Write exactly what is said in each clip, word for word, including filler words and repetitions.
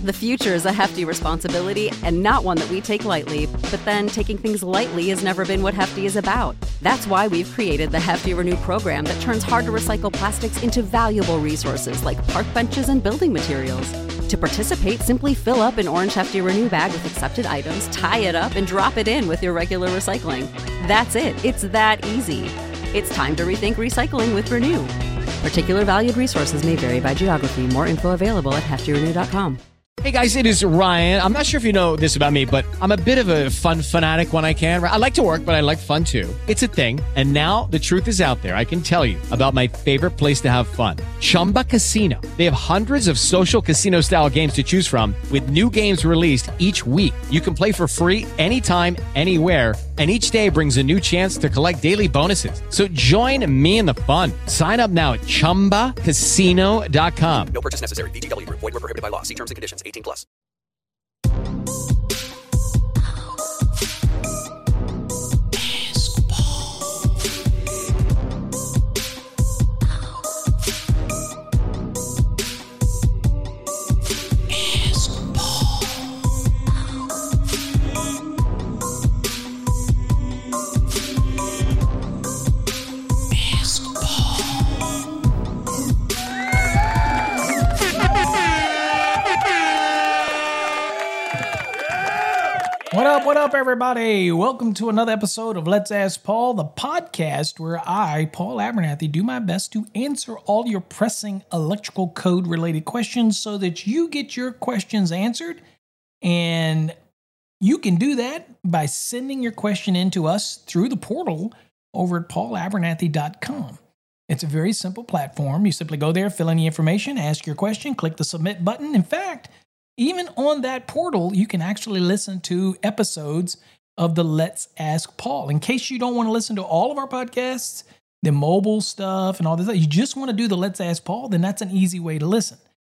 The future is a hefty responsibility and not one that we take lightly, but then taking things lightly has never been what Hefty is about. That's why we've created the Hefty Renew program that turns hard-to-recycle plastics into valuable resources like park benches and building materials. To participate, simply fill up an orange Hefty Renew bag with accepted items, tie it up, and drop it in with your regular recycling. That's it. It's that easy. It's time to rethink recycling with Renew. Particular valued resources may vary by geography. More info available at hefty renew dot com. Hey guys, it is Ryan. I'm not sure if you know this about me, but I'm a bit of a fun fanatic when I can. I like to work, but I like fun too. It's a thing. And now the truth is out there. I can tell you about my favorite place to have fun. Chumba Casino. They have hundreds of social casino style games to choose from with new games released each week. You can play for free anytime, anywhere. And each day brings a new chance to collect daily bonuses. So join me in the fun. Sign up now at chumba casino dot com. No purchase necessary. V G W. Void where prohibited by law. See terms and conditions. eighteen plus. What up, what up, everybody? Welcome to another episode of Let's Ask Paul, the podcast where I, Paul Abernathy, do my best to answer all your pressing electrical code-related questions so that you get your questions answered. And you can do that by sending your question in to us through the portal over at paul abernathy dot com. It's a very simple platform. You simply go there, fill in the information, ask your question, click the submit button. In fact, even on that portal, you can actually listen to episodes of the Let's Ask Paul. In case you don't want to listen to all of our podcasts, the mobile stuff and all this, you just want to do the Let's Ask Paul, then that's an easy way to listen.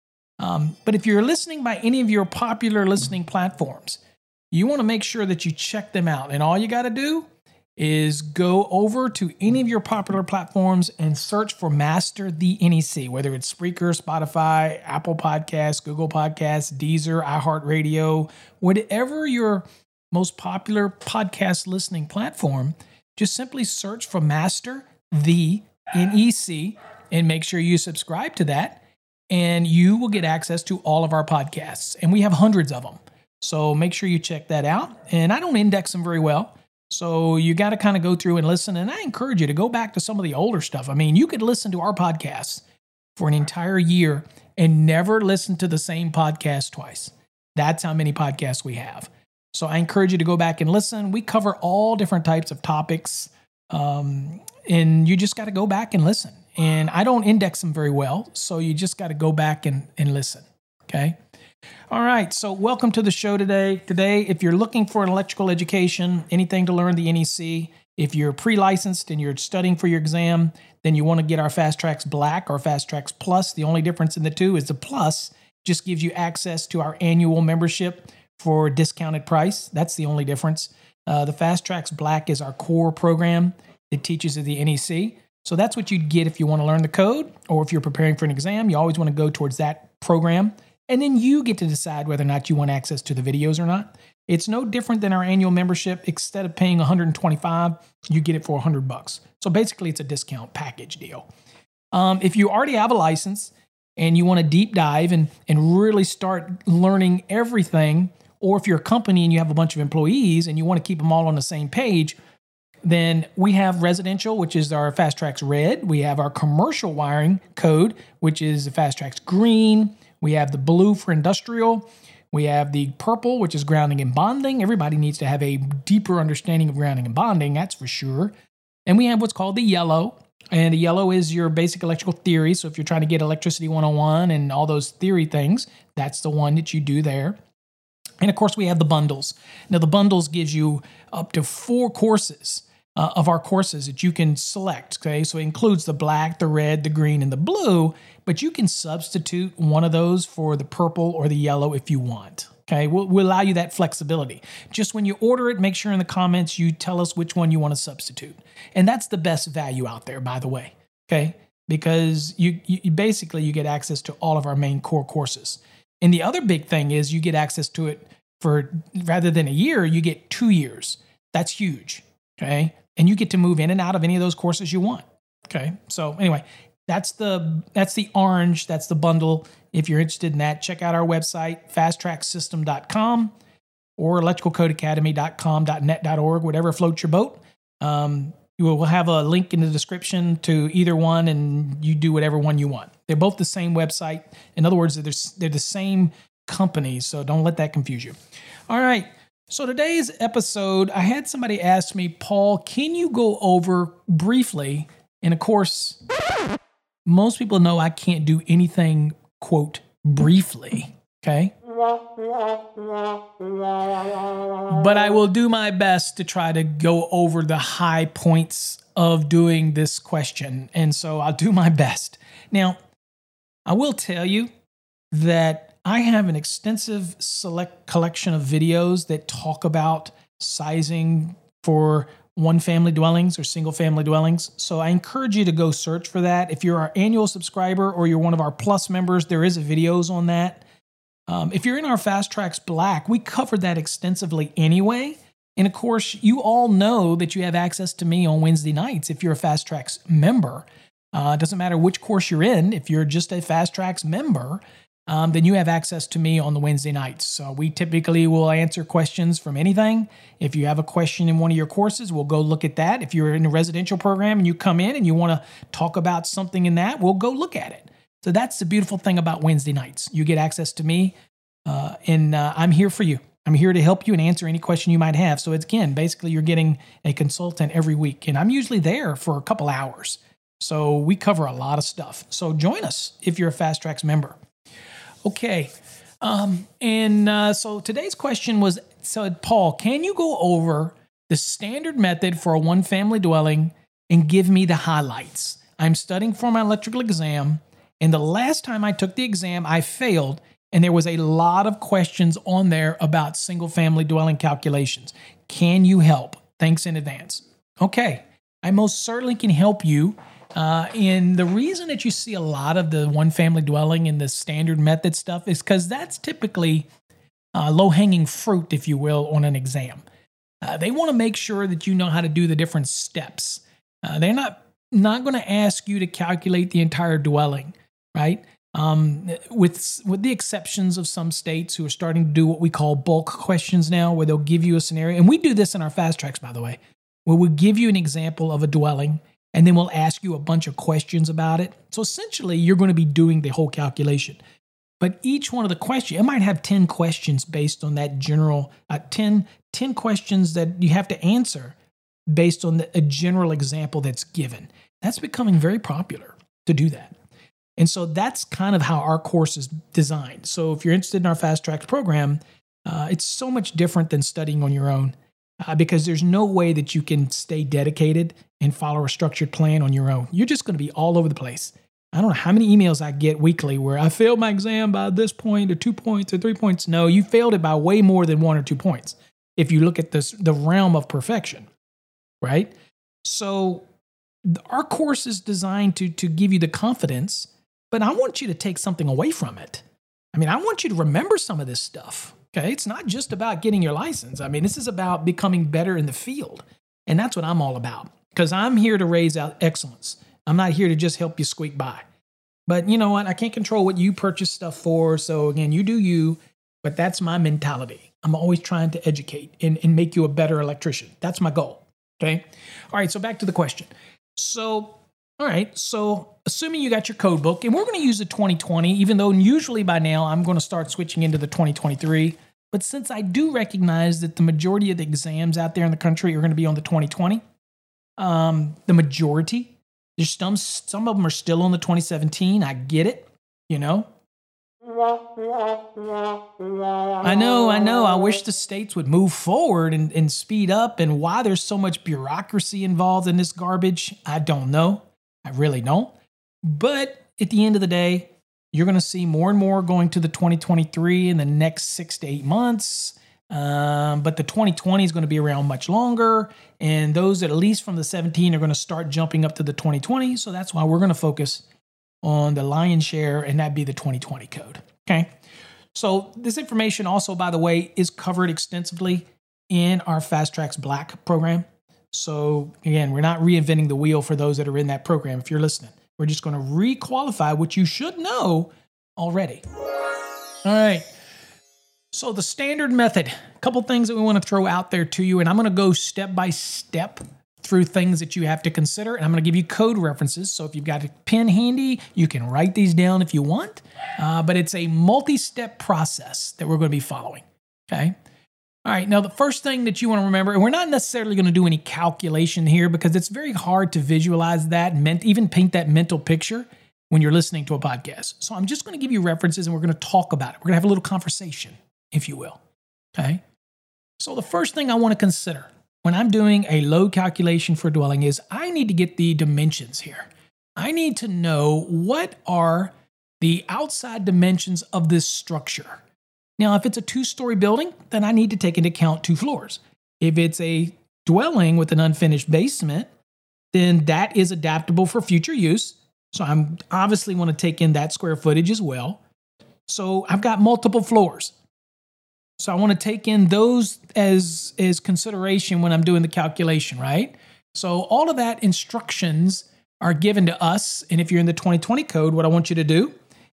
Um, but if you're listening by any of your popular listening platforms, you want to make sure that you check them out. And all you got to do is go over to any of your popular platforms and search for Master the N E C, whether it's Spreaker, Spotify, Apple Podcasts, Google Podcasts, Deezer, iHeartRadio, whatever your most popular podcast listening platform, just simply search for Master the N E C and make sure you subscribe to that, and you will get access to all of our podcasts. And we have hundreds of them. So make sure you check that out. And I don't index them very well, so you got to kind of go through and listen. And I encourage you to go back to some of the older stuff. I mean, you could listen to our podcasts for an entire year and never listen to the same podcast twice. That's how many podcasts we have. So I encourage you to go back and listen. We cover all different types of topics, um, and you just got to go back and listen. And I don't index them very well, so you just got to go back and, and listen, okay? All right, so welcome to the show today. Today, if you're looking for an electrical education, anything to learn the N E C, if you're pre-licensed and you're studying for your exam, then you want to get our Fast Tracks Black or Fast Tracks Plus. The only difference in the two is the Plus just gives you access to our annual membership for a discounted price. That's the only difference. Uh, the Fast Tracks Black is our core program that teaches you the N E C. So that's what you'd get if you want to learn the code, or if you're preparing for an exam, you always want to go towards that program. And then you get to decide whether or not you want access to the videos or not. It's no different than our annual membership. Instead of paying one hundred twenty-five dollars, you get it for one hundred bucks. So basically, it's a discount package deal. Um, if you already have a license and you want to deep dive and, and really start learning everything, or if you're a company and you have a bunch of employees and you want to keep them all on the same page, then we have residential, which is our Fast Tracks Red. We have our commercial wiring code, which is the Fast Tracks Green. We have the blue for industrial. We have the purple, which is grounding and bonding. Everybody needs to have a deeper understanding of grounding and bonding, that's for sure. And we have what's called the yellow. And the yellow is your basic electrical theory. So if you're trying to get electricity one oh one and all those theory things, that's the one that you do there. And of course, we have the bundles. Now, the bundles gives you up to four courses uh, of our courses that you can select. Okay, so it includes the black, the red, the green, and the blue. But you can substitute one of those for the purple or the yellow if you want. Okay, we'll, we'll allow you that flexibility. Just when you order it, make sure in the comments you tell us which one you want to substitute. And that's the best value out there, by the way. Okay, because you, you basically you get access to all of our main core courses. And the other big thing is you get access to it for, rather than a year, you get two years. That's huge, okay? And you get to move in and out of any of those courses you want, okay? So anyway, that's the that's the orange, that's the bundle. If you're interested in that, check out our website, fast track system dot com or electrical code academy dot com dot net dot org, whatever floats your boat. Um, we'll have a link in the description to either one, and you do whatever one you want. They're both the same website. In other words, they're, they're the same company, so don't let that confuse you. All right, so today's episode, I had somebody ask me, Paul, can you go over briefly, and of course, most people know I can't do anything, quote, briefly, okay? But I will do my best to try to go over the high points of doing this question. And so I'll do my best. Now, I will tell you that I have an extensive select collection of videos that talk about sizing for one family dwellings or single family dwellings. So I encourage you to go search for that. If you're our annual subscriber or you're one of our plus members, there is a videos on that. Um, if you're in our Fast Tracks Black, we covered that extensively anyway. And of course, you all know that you have access to me on Wednesday nights if you're a Fast Tracks member. Uh, it doesn't matter which course you're in. If you're just a Fast Tracks member, um, then you have access to me on the Wednesday nights. So we typically will answer questions from anything. If you have a question in one of your courses, we'll go look at that. If you're in a residential program and you come in and you want to talk about something in that, we'll go look at it. So that's the beautiful thing about Wednesday nights. You get access to me, uh, and uh, I'm here for you. I'm here to help you and answer any question you might have. So it's, again, basically you're getting a consultant every week, and I'm usually there for a couple hours. So we cover a lot of stuff. So join us if you're a Fast Tracks member. Okay, um, and uh, so today's question was, so Paul, can you go over the standard method for a one-family dwelling and give me the highlights? I'm studying for my electrical exam. And the last time I took the exam, I failed, and there was a lot of questions on there about single-family dwelling calculations. Can you help? Thanks in advance. Okay, I most certainly can help you. Uh, and the reason that you see a lot of the one-family dwelling and the standard method stuff is because that's typically uh, low-hanging fruit, if you will, on an exam. Uh, they want to make sure that you know how to do the different steps. Uh, they're not, not going to ask you to calculate the entire dwelling. Right? Um, with with the exceptions of some states who are starting to do what we call bulk questions now, where they'll give you a scenario. And we do this in our Fast Tracks, by the way, where we'll give you an example of a dwelling, and then we'll ask you a bunch of questions about it. So essentially, you're going to be doing the whole calculation. But each one of the questions, it might have ten questions based on that general, uh, ten, ten questions that you have to answer based on the, a general example that's given. That's becoming very popular to do that. And so that's kind of how our course is designed. So if you're interested in our Fast Tracks program, uh, it's so much different than studying on your own uh, because there's no way that you can stay dedicated and follow a structured plan on your own. You're just going to be all over the place. I don't know how many emails I get weekly where I failed my exam by this point or two points or three points. No, you failed it by way more than one or two points if you look at this, the realm of perfection, right? So our course is designed to, to give you the confidence. But I want you to take something away from it. I mean, I want you to remember some of this stuff, okay? It's not just about getting your license. I mean, this is about becoming better in the field. And that's what I'm all about because I'm here to raise out excellence. I'm not here to just help you squeak by. But you know what? I can't control what you purchase stuff for. So again, you do you, but that's my mentality. I'm always trying to educate and, and make you a better electrician. That's my goal, okay? All right, so back to the question. So, all right, so assuming you got your code book, and we're going to use the twenty twenty, even though usually by now I'm going to start switching into the twenty twenty-three. But since I do recognize that the majority of the exams out there in the country are going to be on the twenty twenty, um, the majority, there's some, some of them are still on the twenty seventeen. I get it, you know. I know, I know. I wish the states would move forward and, and speed up. And why there's so much bureaucracy involved in this garbage, I don't know. I really don't. But at the end of the day, you're going to see more and more going to the twenty twenty-three in the next six to eight months. Um, but the twenty twenty is going to be around much longer. And those at least from the seventeen are going to start jumping up to the twenty twenty. So that's why we're going to focus on the lion's share, and that'd be the twenty twenty code. Okay. So this information also, by the way, is covered extensively in our Fast Tracks Black program. So again, we're not reinventing the wheel for those that are in that program. If you're listening, we're just going to re-qualify what you should know already. All right. So the standard method, a couple things that we want to throw out there to you, and I'm going to go step by step through things that you have to consider, and I'm going to give you code references. So if you've got a pen handy, you can write these down if you want, uh, but it's a multi-step process that we're going to be following, okay? All right, now the first thing that you want to remember, and we're not necessarily going to do any calculation here because it's very hard to visualize that, and even paint that mental picture when you're listening to a podcast. So I'm just going to give you references and we're going to talk about it. We're going to have a little conversation, if you will, okay? So the first thing I want to consider when I'm doing a load calculation for dwelling is I need to get the dimensions here. I need to know what are the outside dimensions of this structure. Now, if it's a two-story building, then I need to take into account two floors. If it's a dwelling with an unfinished basement, then that is adaptable for future use. So I'm obviously want to take in that square footage as well. So I've got multiple floors. So I want to take in those as, as consideration when I'm doing the calculation, right? So all of that instructions are given to us. And if you're in the twenty twenty code, what I want you to do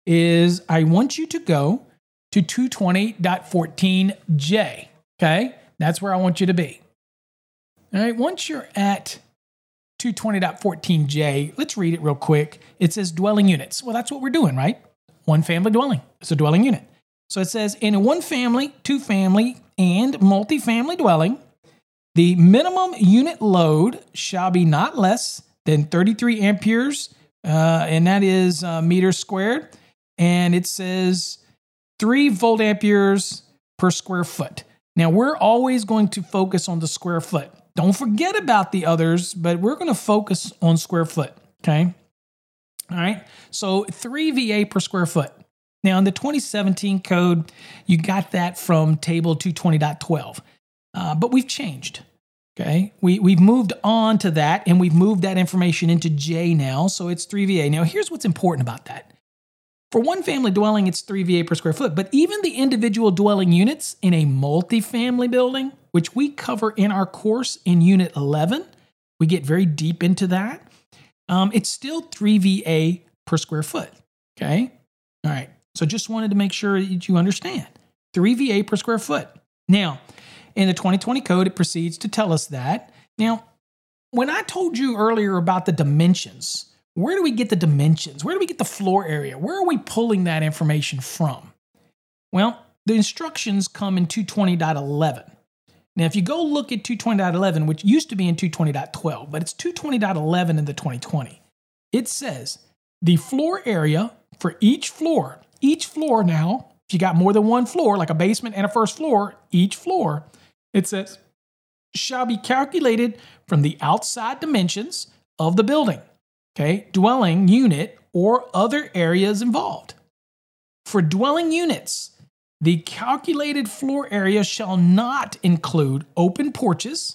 is I want you to go to two twenty dot fourteen J, okay? That's where I want you to be. All right, once you're at two twenty dot fourteen J, let's read it real quick. It says dwelling units. Well, that's what we're doing, right? One family dwelling. It's a dwelling unit. So it says in a one family, two family, and multifamily dwelling, the minimum unit load shall be not less than thirty-three amperes, uh, and that is uh, meters squared. And it says three volt amperes per square foot. Now, we're always going to focus on the square foot. Don't forget about the others, but we're going to focus on square foot, okay? All right, so three V A per square foot. Now, in the twenty seventeen code, you got that from table two twenty dot twelve, uh, but we've changed, okay? We, we've moved on to that, and we've moved that information into J now, so it's three V A. Now, here's what's important about that. For one family dwelling, it's three V A per square foot, but even the individual dwelling units in a multifamily building, which we cover in our course in Unit eleven, we get very deep into that, um, it's still three V A per square foot, okay? All right. So just wanted to make sure that you understand. three V A per square foot. Now, in the twenty twenty code, it proceeds to tell us that. Now, when I told you earlier about the dimensions, where do we get the dimensions? Where do we get the floor area? Where are we pulling that information from? Well, the instructions come in two twenty dot eleven. Now, if you go look at two twenty dot eleven, which used to be in two twenty dot twelve, but it's two twenty dot eleven in the twenty twenty, it says the floor area for each floor, each floor now, if you got more than one floor, like a basement and a first floor, each floor, it says, shall be calculated from the outside dimensions of the building, okay, dwelling unit or other areas involved. For dwelling units, the calculated floor area shall not include open porches,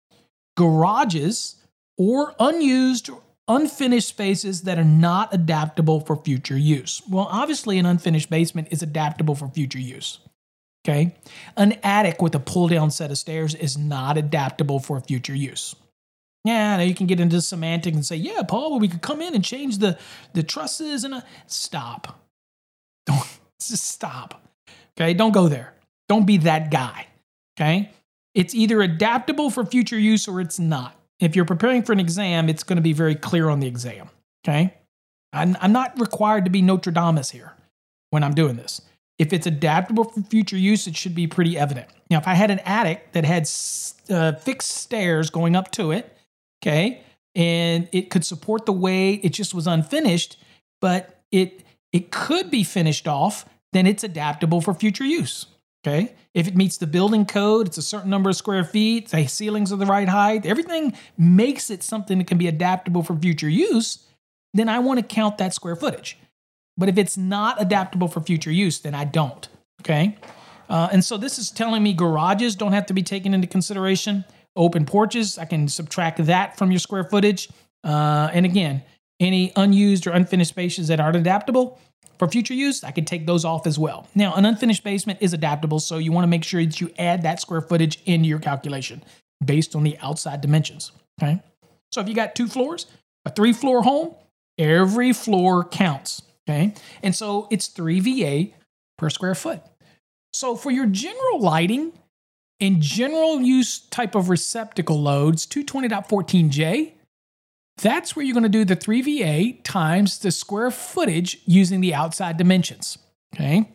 garages, or unused unfinished spaces that are not adaptable for future use. Well, obviously an unfinished basement is adaptable for future use, okay? An attic with a pull-down set of stairs is not adaptable for future use. Yeah, now you can get into semantics and say, yeah, Paul, well, we could come in and change the, the trusses and a... Stop. Don't, just stop, okay? Don't go there. Don't be that guy, okay? It's either adaptable for future use or it's not. If you're preparing for an exam, it's going to be very clear on the exam, okay? I'm, I'm not required to be Notre Dame here when I'm doing this. If it's adaptable for future use, it should be pretty evident. Now, if I had an attic that had uh, fixed stairs going up to it, okay, and it could support the weight, it just was unfinished, but it it could be finished off, then it's adaptable for future use, okay? If it meets the building code, it's a certain number of square feet, the ceilings are the right height, everything makes it something that can be adaptable for future use, then I want to count that square footage. But if it's not adaptable for future use, then I don't, okay? Uh, and so this is telling me garages don't have to be taken into consideration. Open porches, I can subtract that from your square footage. Uh, and again, any unused or unfinished spaces that aren't adaptable for future use, I can take those off as well. Now, an unfinished basement is adaptable, so you want to make sure that you add that square footage into your calculation based on the outside dimensions, okay? So if you got two floors, a three-floor home, every floor counts, okay? And so it's three V A per square foot. So for your general lighting and general use type of receptacle loads, two twenty dot fourteen J, that's where you're going to do the three V A times the square footage using the outside dimensions, okay?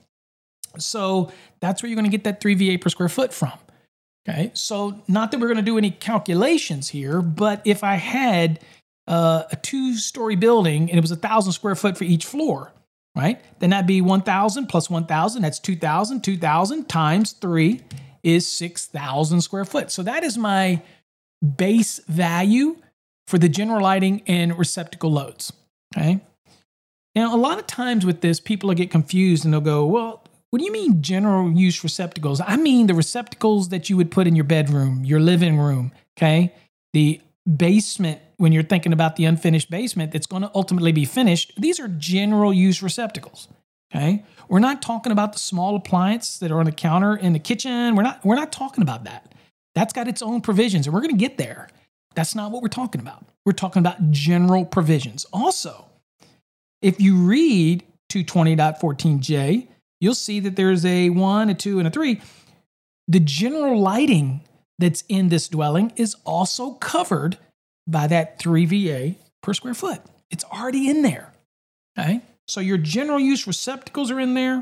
So that's where you're going to get that three V A per square foot from, okay? So not that we're going to do any calculations here, but if I had uh, a two-story building and it was one thousand square foot for each floor, right? Then that'd be one thousand plus one thousand, that's two thousand. two thousand times three is six thousand square foot. So that is my base value for the general lighting and receptacle loads, okay? Now, a lot of times with this, people will get confused and they'll go, well, what do you mean general use receptacles? I mean the receptacles that you would put in your bedroom, your living room, okay? The basement, when you're thinking about the unfinished basement that's going to ultimately be finished, these are general use receptacles, okay? We're not talking about the small appliance that are on the counter in the kitchen. We're not, we're not talking about that. That's got its own provisions, and we're going to get there. That's not what we're talking about. We're talking about general provisions. Also, if you read two twenty dot fourteen J, you'll see that there's a one, a two, and a three. The general lighting that's in this dwelling is also covered by that three V A per square foot. It's already in there, okay? So your general use receptacles are in there.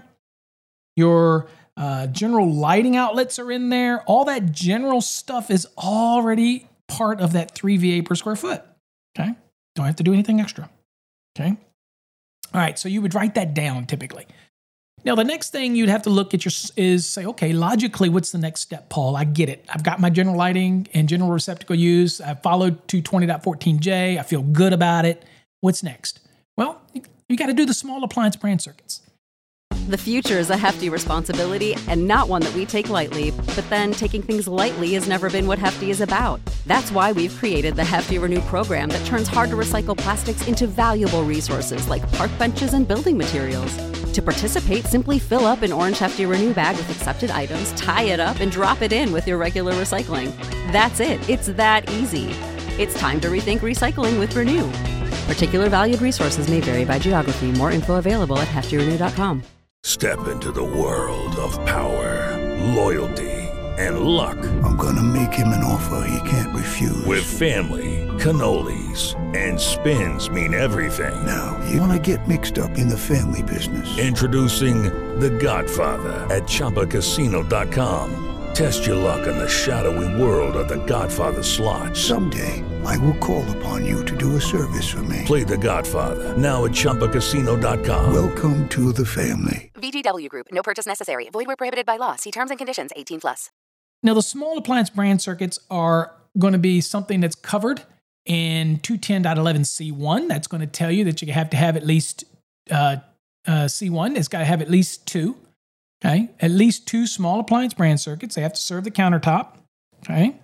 Your uh, general lighting outlets are in there. All that general stuff is already part of that three V A per square foot, okay? Don't have to do anything extra, okay? All right, so you would write that down typically. Now, the next thing you'd have to look at your is say, okay, logically, what's the next step, Paul? I get it. I've got my general lighting and general receptacle use. I followed two twenty dot fourteen J. I feel good about it. What's next? Well, you got to do the small appliance brand circuits. The future is a hefty responsibility and not one that we take lightly, but then taking things lightly has never been what Hefty is about. That's why we've created the Hefty Renew program that turns hard to recycle plastics into valuable resources like park benches and building materials. To participate, simply fill up an orange Hefty Renew bag with accepted items, tie it up, and drop it in with your regular recycling. That's it. It's that easy. It's time to rethink recycling with Renew. Particular valued resources may vary by geography. More info available at hefty renew dot com. Step into the world of power, loyalty, and luck. I'm gonna make him an offer he can't refuse. With family, cannolis, and spins mean everything. Now, you wanna get mixed up in the family business. Introducing The Godfather at Chumba Casino dot com. Test your luck in the shadowy world of The Godfather slot. Someday, I will call upon you to do a service for me. Play The Godfather, now at Chumba Casino dot com. Welcome to the family. V G W Group. No purchase necessary. Void where prohibited by law. See terms and conditions. eighteen plus. Now, the small appliance brand circuits are going to be something that's covered in two ten dot eleven C one. That's going to tell you that you have to have at least uh, uh, C one. It's got to have at least two. Okay, at least two small appliance brand circuits. They have to serve the countertop. Okay,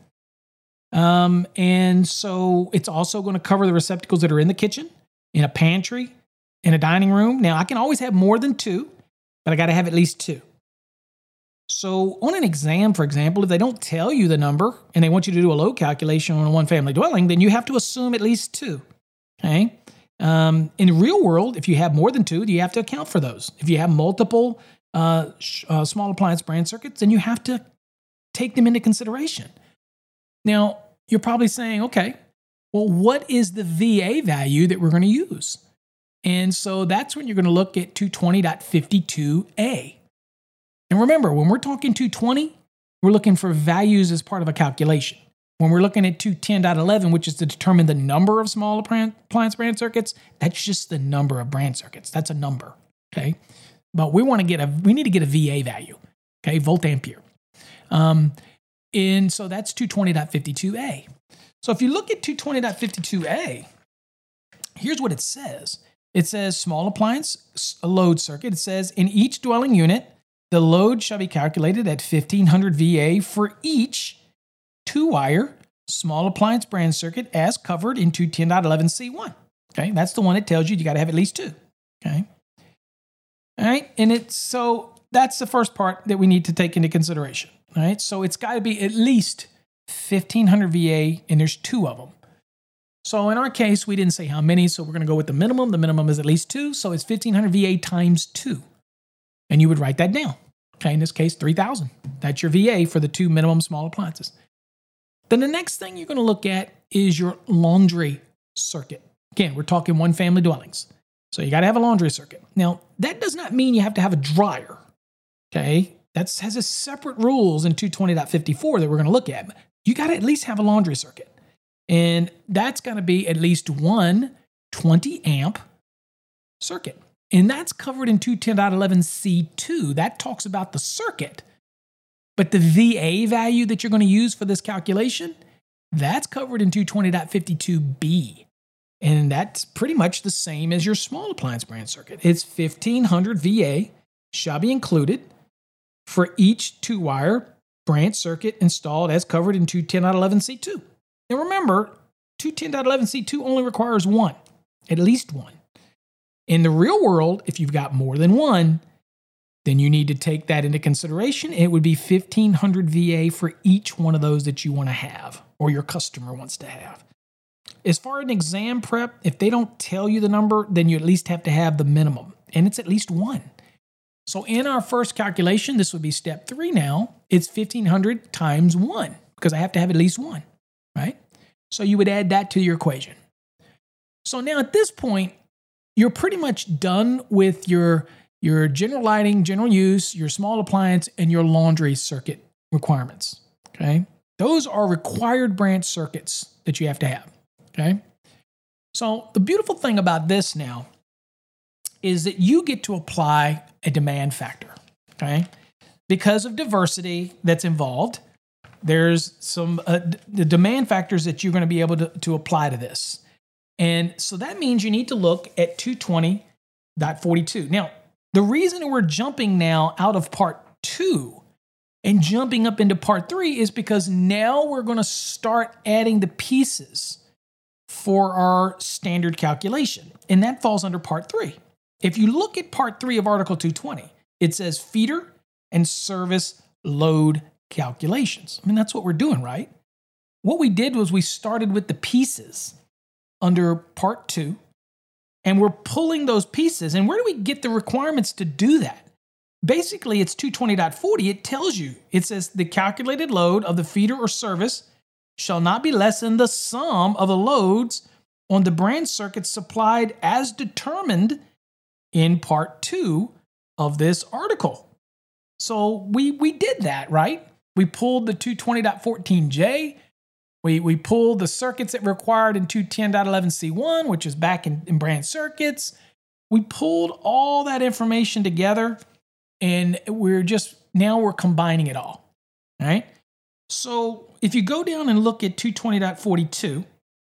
um, and so it's also going to cover the receptacles that are in the kitchen, in a pantry, in a dining room. Now, I can always have more than two, but I got to have at least two. So on an exam, for example, if they don't tell you the number and they want you to do a load calculation on a one-family dwelling, then you have to assume at least two. Okay. Um, in the real world, if you have more than two, you have to account for those. If you have multiple uh, sh- uh, small appliance brand circuits, then you have to take them into consideration. Now, you're probably saying, okay, well, what is the V A value that we're going to use? And so that's when you're going to look at two twenty dot fifty-two A. And remember, when we're talking two twenty, we're looking for values as part of a calculation. When we're looking at two ten dot eleven, which is to determine the number of small appliance brand circuits, that's just the number of brand circuits. That's a number, okay? But we want to get a, we need to get a V A value, okay? Volt ampere. Um, and so that's two twenty dot fifty-two A. So if you look at two twenty dot fifty-two A, here's what it says. It says small appliance load circuit. It says in each dwelling unit, the load shall be calculated at fifteen hundred V A for each two-wire small appliance brand circuit as covered in two ten dot eleven C one. Okay, that's the one that tells you you got to have at least two. Okay. All right. And it's so that's the first part that we need to take into consideration. All right. So it's got to be at least fifteen hundred V A, and there's two of them. So in our case, we didn't say how many, so we're going to go with the minimum. The minimum is at least two, so it's fifteen hundred V A times two. And you would write that down. Okay, in this case, three thousand. That's your V A for the two minimum small appliances. Then the next thing you're going to look at is your laundry circuit. Again, we're talking one family dwellings. So you got to have a laundry circuit. Now, that does not mean you have to have a dryer. Okay, that has a separate rules in two twenty point fifty-four that we're going to look at. You got to at least have a laundry circuit. And that's going to be at least one twenty amp circuit. And that's covered in two ten point eleven C two. That talks about the circuit. But the V A value that you're going to use for this calculation, that's covered in two twenty point fifty-two B. And that's pretty much the same as your small appliance branch circuit. It's fifteen hundred V A shall be included for each two-wire branch circuit installed as covered in two ten point eleven C two. Now remember, two ten point eleven C two only requires one, at least one. In the real world, if you've got more than one, then you need to take that into consideration. It would be fifteen hundred V A for each one of those that you want to have or your customer wants to have. As far as an exam prep, if they don't tell you the number, then you at least have to have the minimum, and it's at least one. So in our first calculation, this would be step three now. It's fifteen hundred times one because I have to have at least one, right? So you would add that to your equation. So now at this point, you're pretty much done with your, your general lighting, general use, your small appliance, and your laundry circuit requirements, okay? Those are required branch circuits that you have to have, okay? So the beautiful thing about this now is that you get to apply a demand factor, okay? Because of diversity that's involved, there's some uh, d- the demand factors that you're going to be able to, to apply to this. And so that means you need to look at two twenty point forty-two. Now, the reason that we're jumping now out of part two and jumping up into part three is because now we're going to start adding the pieces for our standard calculation. And that falls under part three. If you look at part three of Article two twenty, it says feeder and service load calculations. I mean, that's what we're doing, right? What we did was we started with the pieces under part two, and we're pulling those pieces. And where do we get the requirements to do that? Basically, it's two twenty point forty. It tells you, it says the calculated load of the feeder or service shall not be less than the sum of the loads on the branch circuit supplied as determined in part two of this article. So we, we did that, right? We pulled the two twenty point fourteen J. We, we pulled the circuits that were required in two ten point eleven C one, which is back in, in branch circuits. We pulled all that information together, and we're just, now we're combining it all, all right? So if you go down and look at two twenty point forty-two,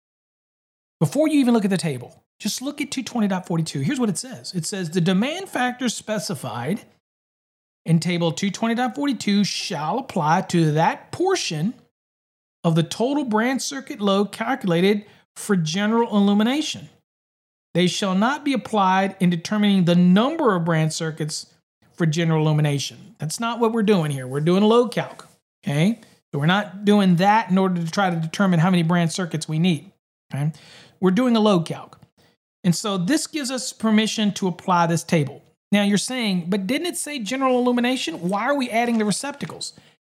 before you even look at the table, just look at two twenty point forty-two. Here's what it says. It says the demand factors specified in table two twenty point forty-two shall apply to that portion of the total branch circuit load calculated for general illumination. They shall not be applied in determining the number of branch circuits for general illumination. That's not what we're doing here. We're doing a load calc, okay? So we're not doing that in order to try to determine how many branch circuits we need, okay? We're doing a load calc. And so this gives us permission to apply this table. Now you're saying, but didn't it say general illumination? Why are we adding the receptacles?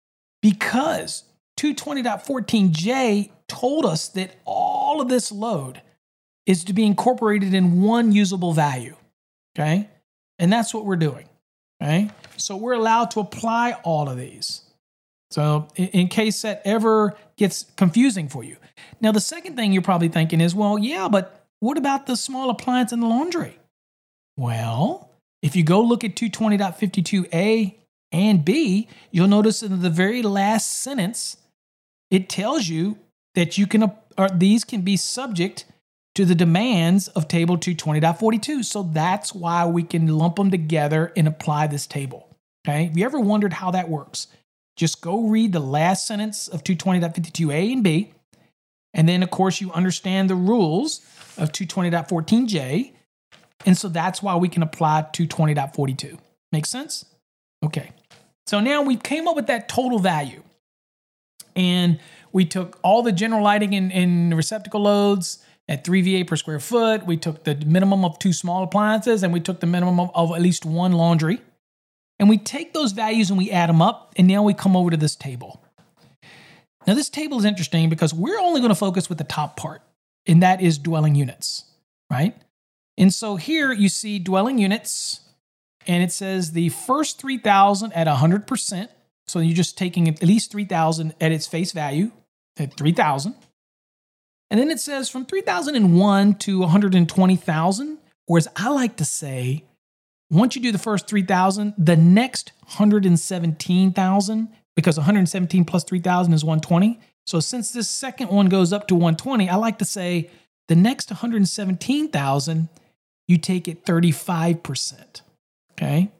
Because two twenty point fourteen J told us that all of this load is to be incorporated in one usable value, okay? And that's what we're doing, okay? So we're allowed to apply all of these. So in, in case that ever gets confusing for you. Now, the second thing you're probably thinking is, well, yeah, but what about the small appliance and the laundry? Well, if you go look at two twenty point fifty-two A and B, you'll notice in the very last sentence, it tells you that you can, or these can be subject to the demands of table two twenty point forty-two. So that's why we can lump them together and apply this table. Okay. Have you ever wondered how that works? Just go read the last sentence of two twenty point fifty-two A and B. And then, of course, you understand the rules of two twenty point fourteen J. And so that's why we can apply two twenty point forty-two. Make sense? Okay. So now we came up with that total value. And we took all the general lighting and, and receptacle loads at three V A per square foot. We took the minimum of two small appliances, and we took the minimum of, of at least one laundry. And we take those values and we add them up, and now we come over to this table. Now this table is interesting because we're only going to focus with the top part, and that is dwelling units, right? And so here you see dwelling units, and it says the first three thousand at one hundred percent. So you're just taking at least three thousand at its face value, at three thousand. And then it says from three thousand one to one hundred twenty thousand, or as I like to say, once you do the first three thousand, the next one hundred seventeen thousand, because one hundred seventeen plus three thousand is one hundred twenty. So since this second one goes up to one hundred twenty, I like to say the next one hundred seventeen thousand, you take it thirty-five percent, okay?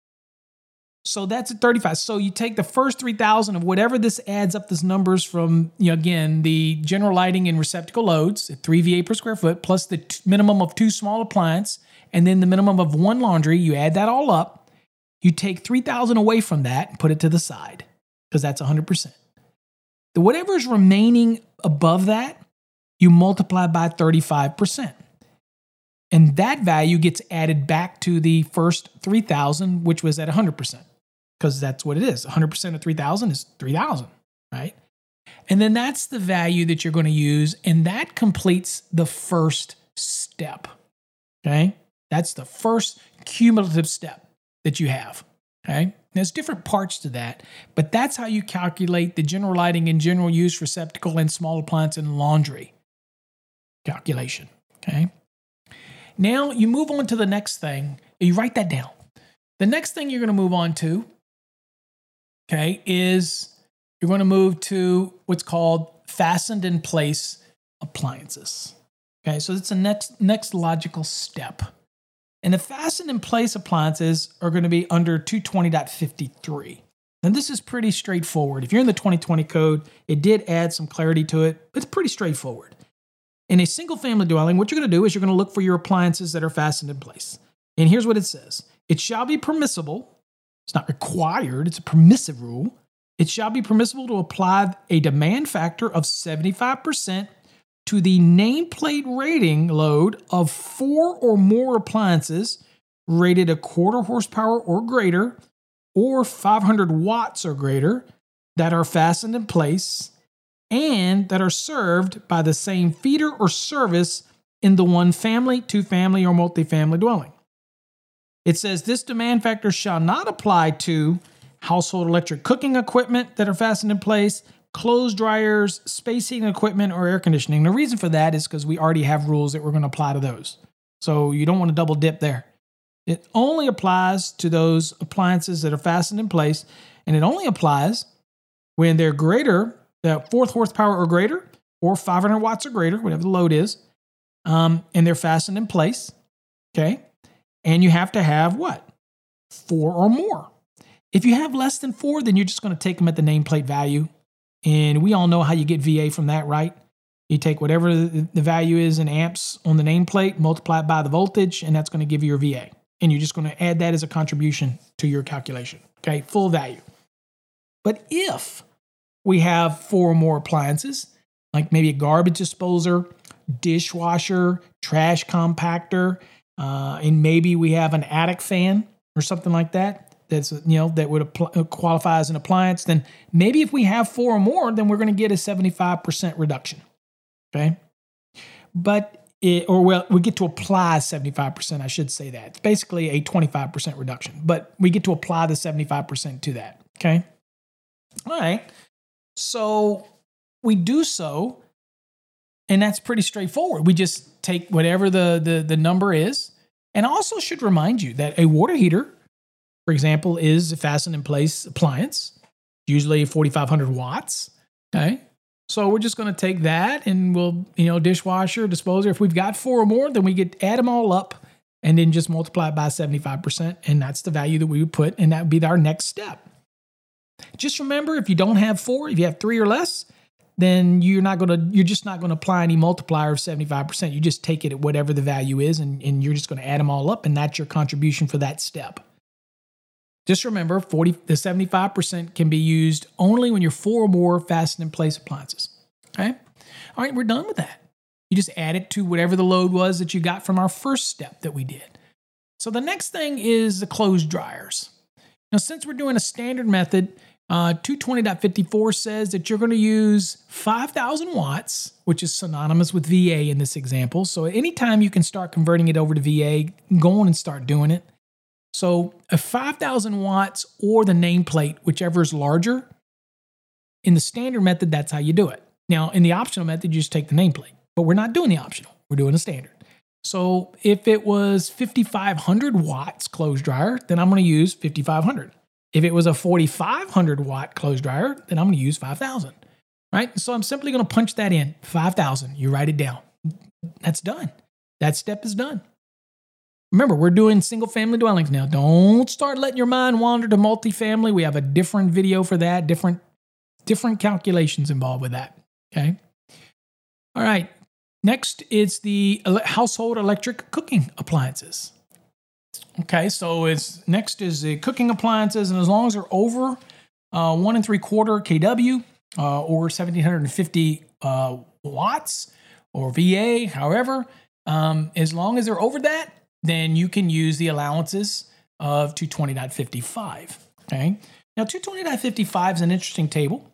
So that's at thirty-five. So you take the first three thousand of whatever this adds up, this numbers from, you know, again, the general lighting and receptacle loads at three V A per square foot, plus the t- minimum of two small appliance, and then the minimum of one laundry. You add that all up. You take three thousand away from that and put it to the side, because that's one hundred percent. The whatever is remaining above that, you multiply by thirty-five percent. And that value gets added back to the first three thousand, which was at one hundred percent. Because that's what it is. one hundred percent of three thousand is three thousand, right? And then that's the value that you're going to use, and that completes the first step, okay? That's the first cumulative step that you have, okay? There's different parts to that, but that's how you calculate the general lighting and general use receptacle and small appliance and laundry calculation, okay? Now you move on to the next thing. You write that down. The next thing you're going to move on to, okay, is you're going to move to what's called fastened in place appliances. Okay, so it's the next, next logical step. And the fastened in place appliances are going to be under two twenty point fifty-three. And this is pretty straightforward. If you're in the twenty twenty code, it did add some clarity to it. It's pretty straightforward. In a single family dwelling, what you're going to do is you're going to look for your appliances that are fastened in place. And here's what it says. It shall be permissible. It's not required. It's a permissive rule. It shall be permissible to apply a demand factor of seventy-five percent to the nameplate rating load of four or more appliances rated a quarter horsepower or greater, or five hundred watts or greater, that are fastened in place and that are served by the same feeder or service in the one family, two family, or multifamily dwelling. It says this demand factor shall not apply to household electric cooking equipment that are fastened in place, clothes dryers, space heating equipment, or air conditioning. The reason for that is because we already have rules that we're going to apply to those. So you don't want to double dip there. It only applies to those appliances that are fastened in place, and it only applies when they're greater, the fourth horsepower or greater, or five hundred watts or greater, whatever the load is, um, and they're fastened in place, okay? And you have to have what? Four or more. If you have less than four, then you're just going to take them at the nameplate value. And we all know how you get V A from that, right? You take whatever the value is in amps on the nameplate, multiply it by the voltage, and that's going to give you your V A. And you're just going to add that as a contribution to your calculation, okay? Full value. But if we have four or more appliances, like maybe a garbage disposer, dishwasher, trash compactor, uh, and maybe we have an attic fan or something like that, that's, you know, that would apply, qualify as an appliance, then maybe if we have four or more, then we're going to get a seventy-five percent reduction, okay? But, it, or well, we get to apply seventy-five percent, I should say that. It's basically a twenty-five percent reduction, but we get to apply the seventy-five percent to that, okay? All right. So we do so, and that's pretty straightforward. We just take whatever the, the, the number is. And I also should remind you that a water heater, for example, is a fastened in place appliance, usually forty-five hundred watts. Okay. So we're just going to take that and we'll, you know, dishwasher, disposer. If we've got four or more, then we get add them all up and then just multiply it by seventy-five percent. And that's the value that we would put. And that would be our next step. Just remember, if you don't have four, if you have three or less, then you're not gonna, you're just not gonna apply any multiplier of seventy-five percent. You just take it at whatever the value is, and, and you're just gonna add them all up, and that's your contribution for that step. Just remember, forty, the seventy-five percent can be used only when you're four or more fastened in place appliances. Okay? All right, we're done with that. You just add it to whatever the load was that you got from our first step that we did. So the next thing is the clothes dryers. Now, since we're doing a standard method, uh, two twenty point fifty-four says that you're going to use five thousand watts, which is synonymous with V A in this example. So anytime you can start converting it over to V A, go on and start doing it. So a five thousand watts or the nameplate, whichever is larger. In the standard method, that's how you do it. Now, in the optional method, you just take the nameplate. But we're not doing the optional. We're doing the standard. So if it was fifty-five hundred watts clothes dryer, then I'm going to use fifty-five hundred. If it was a forty-five hundred watt clothes dryer, then I'm going to use five thousand. Right? So I'm simply going to punch that in, five thousand. You write it down. That's done. That step is done. Remember, we're doing single family dwellings now. Don't start letting your mind wander to multifamily. We have a different video for that, different, different calculations involved with that. Okay? All right. Next is the household electric cooking appliances. Okay, so it's next is the cooking appliances, and as long as they're over uh, one and three quarter kW uh, or seventeen fifty uh, watts or V A, however, um, as long as they're over that, then you can use the allowances of two twenty point fifty-five. Okay, now two twenty point fifty-five is an interesting table,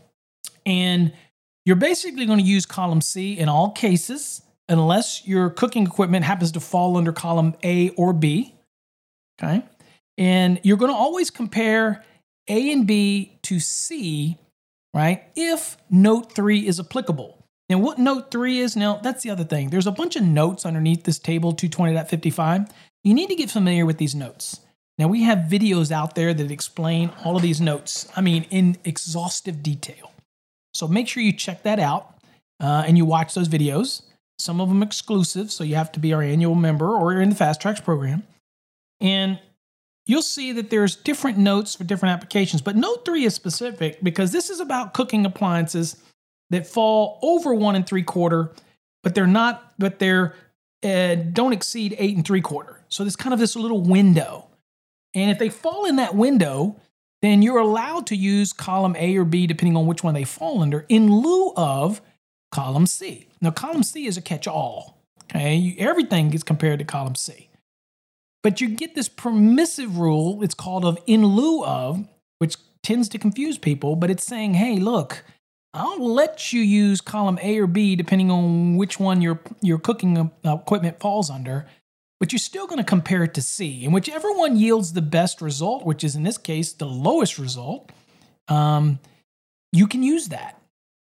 and you're basically going to use column C in all cases, unless your cooking equipment happens to fall under column A or B. Okay. And you're going to always compare A and B to C, right? If note three is applicable. Now, what note three is, now that's the other thing. There's a bunch of notes underneath this table, two twenty point fifty-five. You need to get familiar with these notes. Now, we have videos out there that explain all of these notes, I mean, in exhaustive detail. So make sure you check that out uh, and you watch those videos. Some of them exclusive, so you have to be our annual member or you're in the Fast Tracks program. And you'll see that there's different notes for different applications. But note three is specific because this is about cooking appliances that fall over one and three quarter, but they're not, but they're uh, don't exceed eight and three quarter. So there's kind of this little window. And if they fall in that window, then you're allowed to use column A or B, depending on which one they fall under, in lieu of column C. Now, column C is a catch-all. Okay, you, everything gets compared to column C. But you get this permissive rule, it's called of in lieu of, which tends to confuse people, but it's saying, hey, look, I'll let you use column A or B, depending on which one your, your cooking equipment falls under, but you're still going to compare it to C. And whichever one yields the best result, which is in this case the lowest result, um, you can use that.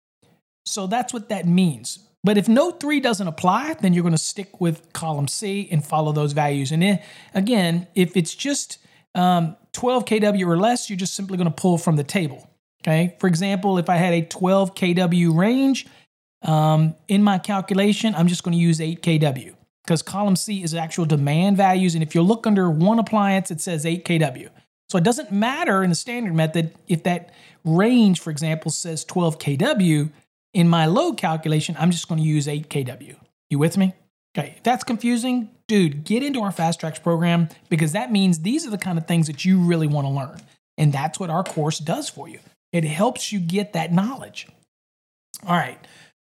So that's what that means. But if note three doesn't apply, then you're going to stick with column C and follow those values. And then, again, if it's just um, twelve kW or less, you're just simply going to pull from the table. Okay. For example, if I had a twelve kW range um, in my calculation, I'm just going to use eight kW. Because column C is actual demand values. And if you look under one appliance, it says eight kW. So it doesn't matter in the standard method if that range, for example, says twelve kW. In my load calculation, I'm just going to use eight kW. You with me? Okay, if that's confusing, dude, get into our Fast Tracks program because that means these are the kind of things that you really want to learn. And that's what our course does for you. It helps you get that knowledge. All right.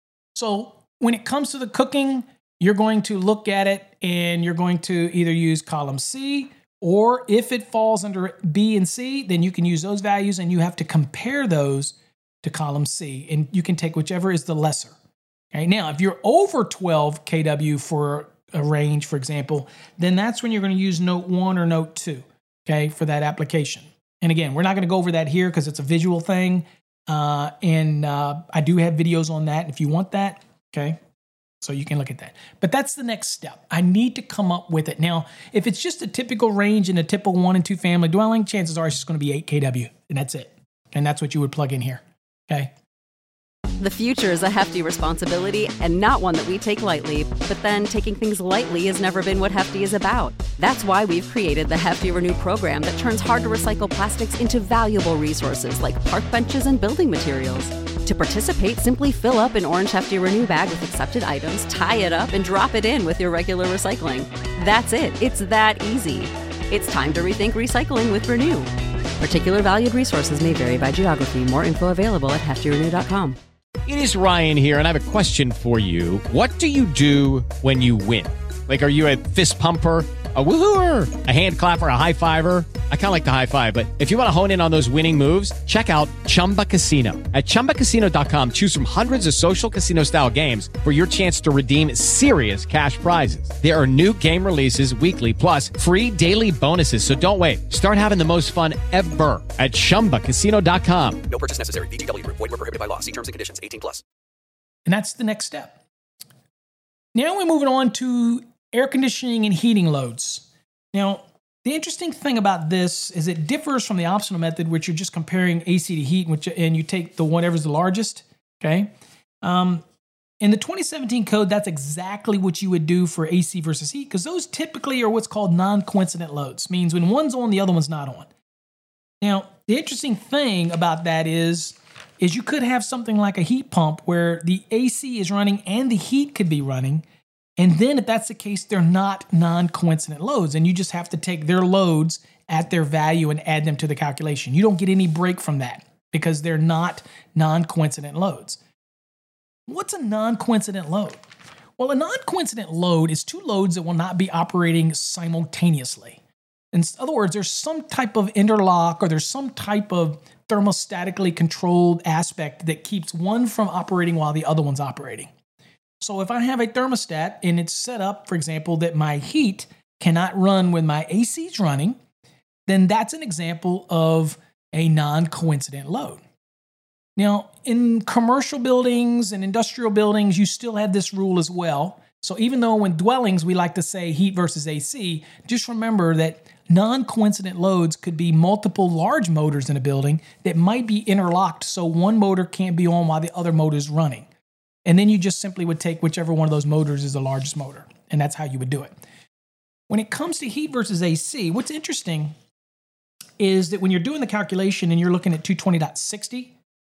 So when it comes to the cooking, you're going to look at it and you're going to either use column C, or if it falls under B and C, then you can use those values and you have to compare those to column C, and you can take whichever is the lesser. Okay, now, if you're over twelve kW for a range, for example, then that's when you're going to use note one or note two, okay, for that application. And again, we're not going to go over that here because it's a visual thing, uh, and uh, I do have videos on that if you want that, okay? So you can look at that. But that's the next step. I need to come up with it. Now, if it's just a typical range in a typical one and two family dwelling, chances are it's just going to be eight kW, and that's it. And that's what you would plug in here. Okay. The future is a hefty responsibility and not one that we take lightly, but then taking things lightly has never been what Hefty is about. That's why we've created the Hefty Renew program that turns hard-to-recycle plastics into valuable resources like park benches and building materials. To participate, simply fill up an orange Hefty Renew bag with accepted items, tie it up, and drop it in with your regular recycling. That's it. It's that easy. It's time to rethink recycling with Renew. Particular valued resources may vary by geography. More info available at hefty renew dot com. It is Ryan here, and I have a question for you. What do you do when you win? Like, are you a fist pumper, a woohooer, a hand clapper, a high fiver? I kind of like the high five, but if you want to hone in on those winning moves, check out Chumba Casino. At chumba casino dot com, choose from hundreds of social casino-style games for your chance to redeem serious cash prizes. There are new game releases weekly, plus free daily bonuses. So don't wait. Start having the most fun ever at chumba casino dot com. No purchase necessary. V G W Group. Void where prohibited by law. See terms and conditions. eighteen plus. And that's the next step. Now we're moving on to air conditioning and heating loads. Now, the interesting thing about this is it differs from the optional method, which you're just comparing A C to heat, which, and you take the whatever's the largest, okay? Um, in the twenty seventeen code, that's exactly what you would do for A C versus heat, because those typically are what's called non-coincident loads. Means when one's on, the other one's not on. Now, the interesting thing about that is, is you could have something like a heat pump where the A C is running and the heat could be running. And then if that's the case, they're not non-coincident loads. And you just have to take their loads at their value and add them to the calculation. You don't get any break from that because they're not non-coincident loads. What's a non-coincident load? Well, a non-coincident load is two loads that will not be operating simultaneously. In other words, there's some type of interlock or there's some type of thermostatically controlled aspect that keeps one from operating while the other one's operating. So if I have a thermostat and it's set up, for example, that my heat cannot run when my A C's running, then that's an example of a non-coincident load. Now, in commercial buildings and industrial buildings, you still have this rule as well. So even though in dwellings we like to say heat versus A C, just remember that non-coincident loads could be multiple large motors in a building that might be interlocked so one motor can't be on while the other motor is running. And then you just simply would take whichever one of those motors is the largest motor, and that's how you would do it. When it comes to heat versus A C, what's interesting is that when you're doing the calculation and you're looking at two twenty point sixty,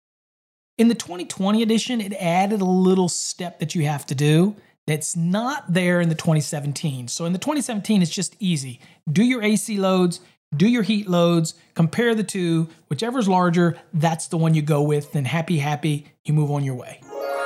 in the twenty twenty edition, it added a little step that you have to do that's not there in the twenty seventeen. So in the twenty seventeen, it's just easy. Do your A C loads, do your heat loads, compare the two, whichever's larger, that's the one you go with, then happy, happy, you move on your way.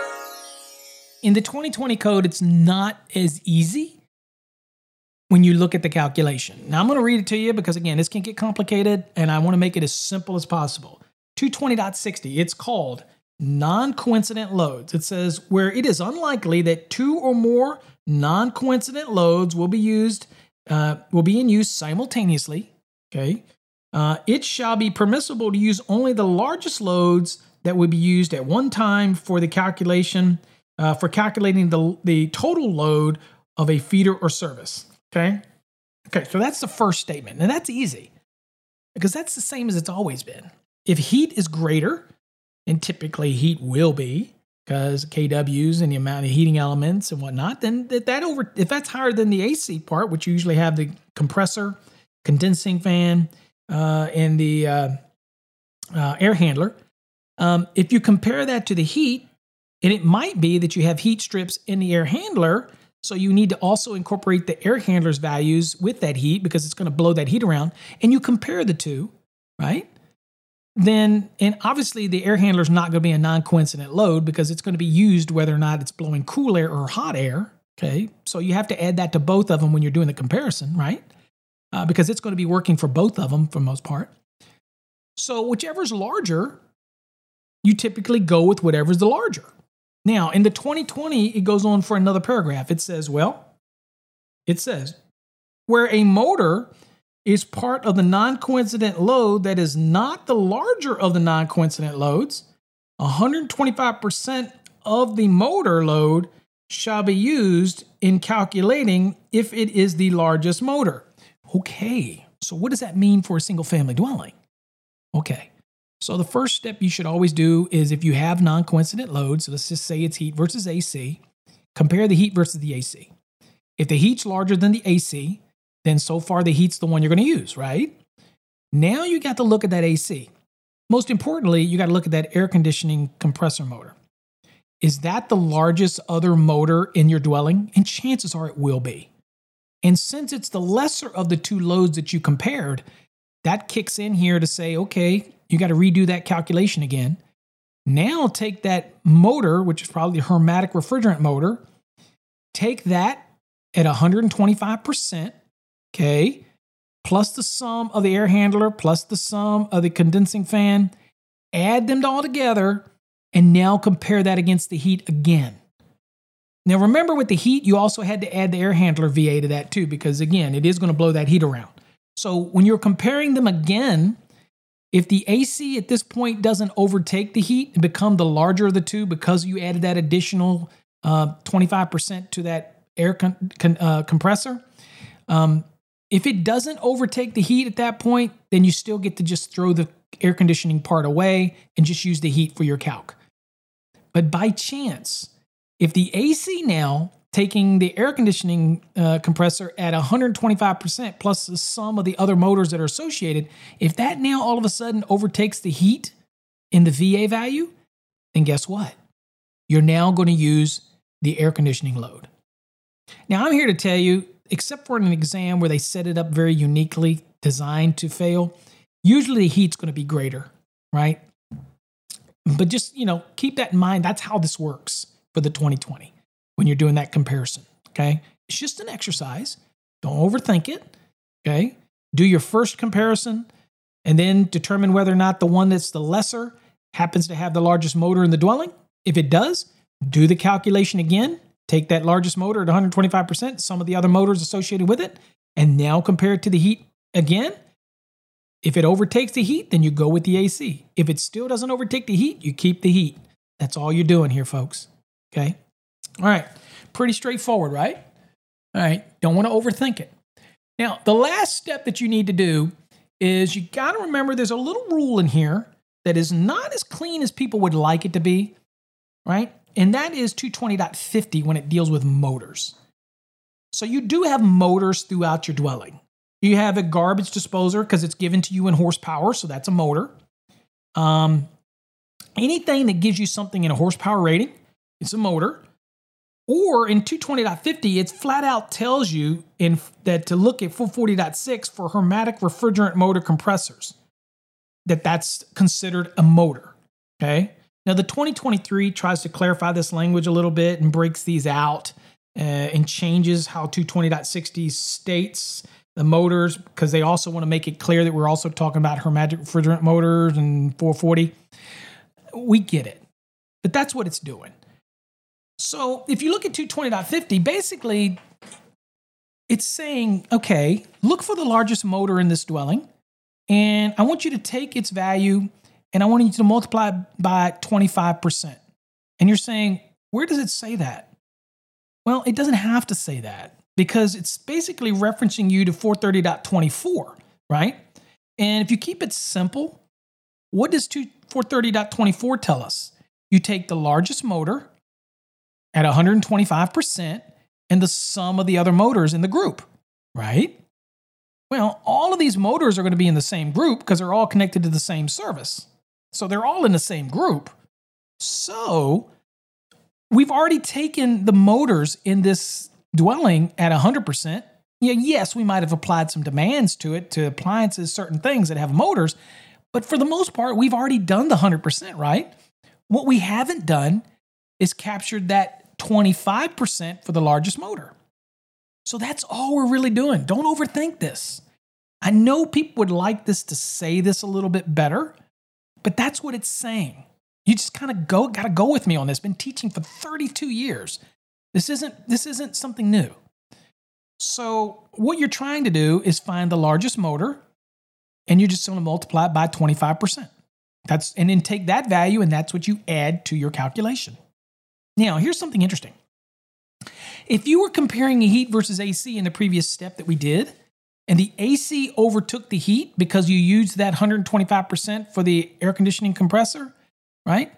In the twenty twenty code, it's not as easy when you look at the calculation. Now, I'm going to read it to you because, again, this can get complicated, and I want to make it as simple as possible. two twenty point sixty, it's called non-coincident loads. It says, where it is unlikely that two or more non-coincident loads will be used, uh, will be in use simultaneously, okay? Uh, it shall be permissible to use only the largest loads that would be used at one time for the calculation Uh, for calculating the, the total load of a feeder or service, okay? Okay, so that's the first statement, and that's easy because that's the same as it's always been. If heat is greater, and typically heat will be because K Ws and the amount of heating elements and whatnot, then that, that over if that's higher than the A C part, which you usually have the compressor, condensing fan, uh, and the uh, uh, air handler, um, if you compare that to the heat, and it might be that you have heat strips in the air handler, so you need to also incorporate the air handler's values with that heat because it's going to blow that heat around, and you compare the two, right? Then, and obviously the air handler is not going to be a non-coincident load because it's going to be used whether or not it's blowing cool air or hot air, okay? So you have to add that to both of them when you're doing the comparison, right? Uh, because it's going to be working for both of them for the most part. So whichever's larger, you typically go with whatever's the larger. Now, in the twenty twenty, it goes on for another paragraph. It says, well, it says, where a motor is part of the non-coincident load that is not the larger of the non-coincident loads, one hundred twenty-five percent of the motor load shall be used in calculating if it is the largest motor. Okay, so what does that mean for a single-family dwelling? Okay, So the first step you should always do is if you have non-coincident loads, so let's just say it's heat versus A C, compare the heat versus the A C. If the heat's larger than the A C, then so far the heat's the one you're going to use, right? Now you got to look at that A C. Most importantly, you got to look at that air conditioning compressor motor. Is that the largest other motor in your dwelling? And chances are it will be. And since it's the lesser of the two loads that you compared, that kicks in here to say, okay, you got to redo that calculation again. Now take that motor, which is probably the Hermetic refrigerant motor, take that at one hundred twenty-five percent, okay, plus the sum of the air handler, plus the sum of the condensing fan, add them all together, and now compare that against the heat again. Now remember with the heat, you also had to add the air handler V A to that too, because again, it is going to blow that heat around. So when you're comparing them again, if the A C at this point doesn't overtake the heat and become the larger of the two because you added that additional uh, twenty-five percent to that air con- con- uh, compressor, um, if it doesn't overtake the heat at that point, then you still get to just throw the air conditioning part away and just use the heat for your calc. But by chance, if the A C now, taking the air conditioning uh, compressor at one hundred twenty-five percent plus the sum of the other motors that are associated, if that now all of a sudden overtakes the heat in the V A value, then guess what? You're now going to use the air conditioning load. Now I'm here to tell you, except for an exam where they set it up very uniquely, designed to fail, usually the heat's going to be greater, right? But just, you know, keep that in mind. That's how this works for the twenty twenty when you're doing that comparison, okay? It's just an exercise. Don't overthink it, okay? Do your first comparison and then determine whether or not the one that's the lesser happens to have the largest motor in the dwelling. If it does, do the calculation again. Take that largest motor at one hundred twenty-five percent, some of the other motors associated with it, and now compare it to the heat again. If it overtakes the heat, then you go with the A C. If it still doesn't overtake the heat, you keep the heat. That's all you're doing here, folks. Okay? All right. Pretty straightforward, right? All right. Don't want to overthink it. Now, the last step that you need to do is you got to remember there's a little rule in here that is not as clean as people would like it to be, right? And that is two twenty point fifty when it deals with motors. So you do have motors throughout your dwelling. You have a garbage disposer because it's given to you in horsepower, so that's a motor. Um, anything that gives you something in a horsepower rating, it's a motor. Or in two twenty point fifty, it flat out tells you in that to look at four forty point six for Hermetic refrigerant motor compressors, that that's considered a motor, okay? Now, the twenty twenty-three tries to clarify this language a little bit and breaks these out uh, and changes how two twenty point sixty states the motors, because they also want to make it clear that we're also talking about Hermetic refrigerant motors and four forty. We get it, but that's what it's doing. So if you look at two twenty point fifty, basically it's saying, okay, look for the largest motor in this dwelling, and I want you to take its value and I want you to multiply by twenty-five percent. And you're saying, where does it say that? Well, it doesn't have to say that because it's basically referencing you to four thirty point twenty-four, right? And if you keep it simple, what does four thirty point twenty-four tell us? You take the largest motor at one hundred twenty-five percent and the sum of the other motors in the group, right? Well, all of these motors are going to be in the same group because they're all connected to the same service. So they're all in the same group. So we've already taken the motors in this dwelling at one hundred percent. Yeah, yes, we might have applied some demands to it, to appliances, certain things that have motors. But for the most part, we've already done the one hundred percent, right? What we haven't done is captured that twenty-five percent for the largest motor. So that's all we're really doing. Don't overthink this. I know people would like this to say this a little bit better, but that's what it's saying. You just kind of go, got to go with me on this. Been teaching for thirty-two years. This isn't, this isn't something new. So what you're trying to do is find the largest motor, and you're just going to multiply it by twenty-five percent. That's, and then take that value, and that's what you add to your calculation. Now, here's something interesting. If you were comparing heat versus A C in the previous step that we did, and the A C overtook the heat because you used that one hundred twenty-five percent for the air conditioning compressor, right?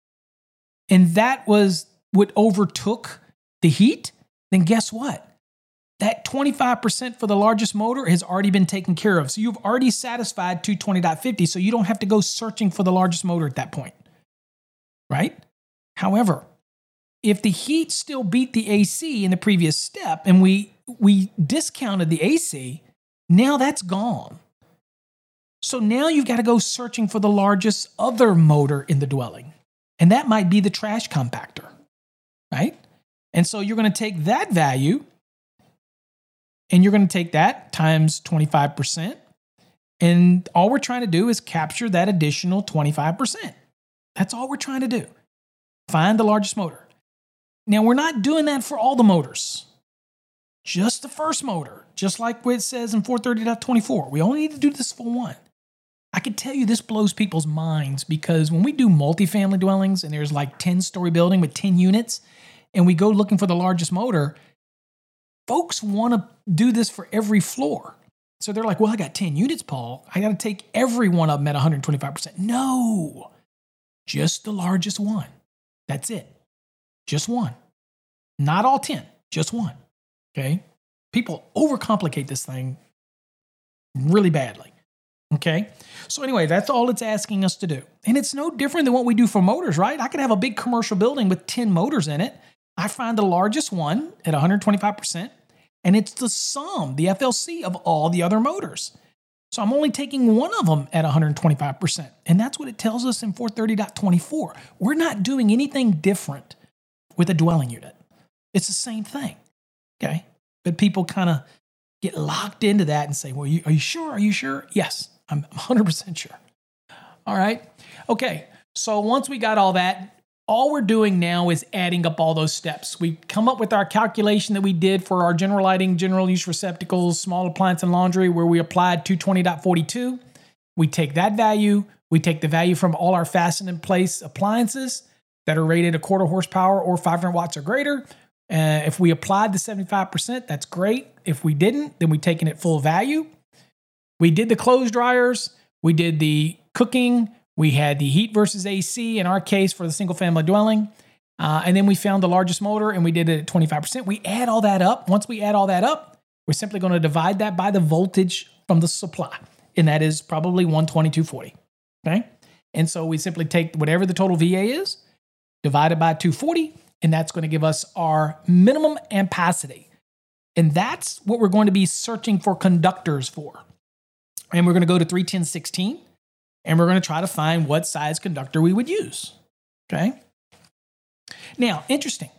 And that was what overtook the heat, then guess what? That twenty-five percent for the largest motor has already been taken care of. So you've already satisfied two twenty point fifty, so you don't have to go searching for the largest motor at that point, right? However, if the heat still beat the A C in the previous step and we, we discounted the A C, now that's gone. So now you've got to go searching for the largest other motor in the dwelling. And that might be the trash compactor, right? And so you're going to take that value and you're going to take that times twenty-five percent. And all we're trying to do is capture that additional twenty-five percent. That's all we're trying to do. Find the largest motor. Now, we're not doing that for all the motors. Just the first motor, just like what it says in four thirty point twenty-four. We only need to do this for one. I can tell you this blows people's minds because when we do multifamily dwellings and there's like ten-story building with ten units and we go looking for the largest motor, folks want to do this for every floor. So they're like, well, I got ten units, Paul. I got to take every one of them at one hundred twenty-five percent. No, just the largest one. That's it. Just one. Not all ten, just one. Okay? People overcomplicate this thing really badly. Okay? So anyway, that's all it's asking us to do. And it's no different than what we do for motors, right? I could have a big commercial building with ten motors in it. I find the largest one at one hundred twenty-five percent, and it's the sum, the F L C, of all the other motors. So I'm only taking one of them at one hundred twenty-five percent. And that's what it tells us in four thirty point twenty-four. We're not doing anything different with a dwelling unit. It's the same thing, okay? But people kind of get locked into that and say, well, you, are you sure? Are you sure? Yes, I'm one hundred percent sure. All right. Okay. So once we got all that, all we're doing now is adding up all those steps. We come up with our calculation that we did for our general lighting, general use receptacles, small appliance and laundry, where we applied two twenty point forty-two. We take that value. We take the value from all our fasten in place appliances that are rated a quarter horsepower or five hundred watts or greater. Uh, if we applied the seventy-five percent, that's great. If we didn't, then we taken it full value. We did the clothes dryers. We did the cooking. We had the heat versus A C in our case for the single family dwelling. Uh, and then we found the largest motor and we did it at twenty-five percent. We add all that up. Once we add all that up, we're simply going to divide that by the voltage from the supply. And that is probably one twenty-two forty. Okay. And so we simply take whatever the total V A is, divide it by two forty, and that's going to give us our minimum ampacity. And that's what we're going to be searching for conductors for. And we're going to go to three ten sixteen, and we're going to try to find what size conductor we would use. Okay? Now, interesting.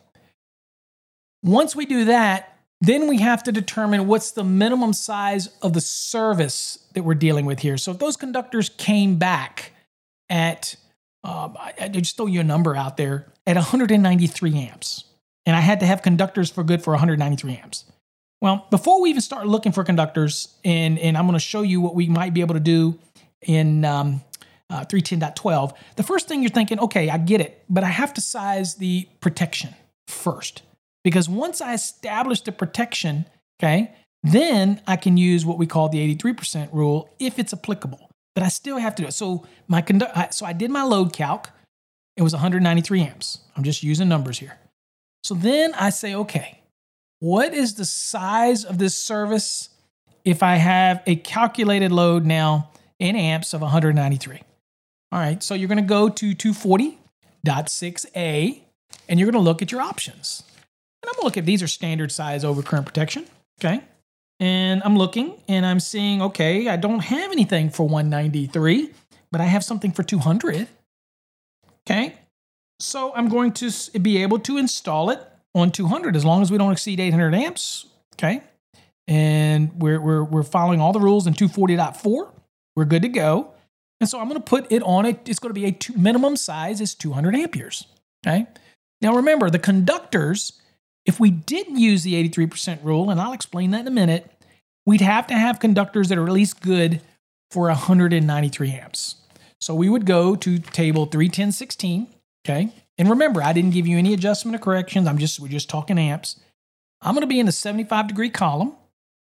Once we do that, then we have to determine what's the minimum size of the service that we're dealing with here. So if those conductors came back at, um, I, I just throw you a number out there, at one hundred ninety-three amps, and I had to have conductors for good for one hundred ninety-three amps. Well, before we even start looking for conductors, and, and I'm going to show you what we might be able to do in um, uh, three ten point twelve, the first thing you're thinking, okay, I get it, but I have to size the protection first. Because once I establish the protection, okay, then I can use what we call the eighty-three percent rule if it's applicable. But I still have to do it. So my condu- so I did my load calc. It was one hundred ninety-three amps. I'm just using numbers here. So then I say, okay, what is the size of this service if I have a calculated load now in amps of one hundred ninety-three? All right, so you're going to go to two forty point six A, and you're going to look at your options. And I'm going to look at these are standard size overcurrent protection, okay? And I'm looking, and I'm seeing, okay, I don't have anything for one ninety-three, but I have something for two hundred. Okay, so I'm going to be able to install it on two hundred as long as we don't exceed eight hundred amps. Okay, and we're we're we're following all the rules in two forty point four. We're good to go. And so I'm going to put it on it. It's going to be a two, minimum size is two hundred amperes. Okay. Now remember the conductors. If we didn't use the eighty-three percent rule, and I'll explain that in a minute, we'd have to have conductors that are at least good for one hundred ninety-three amps. So we would go to table three ten sixteen, okay? And remember, I didn't give you any adjustment or corrections. I'm just, we're just talking amps. I'm going to be in the seventy-five degree column,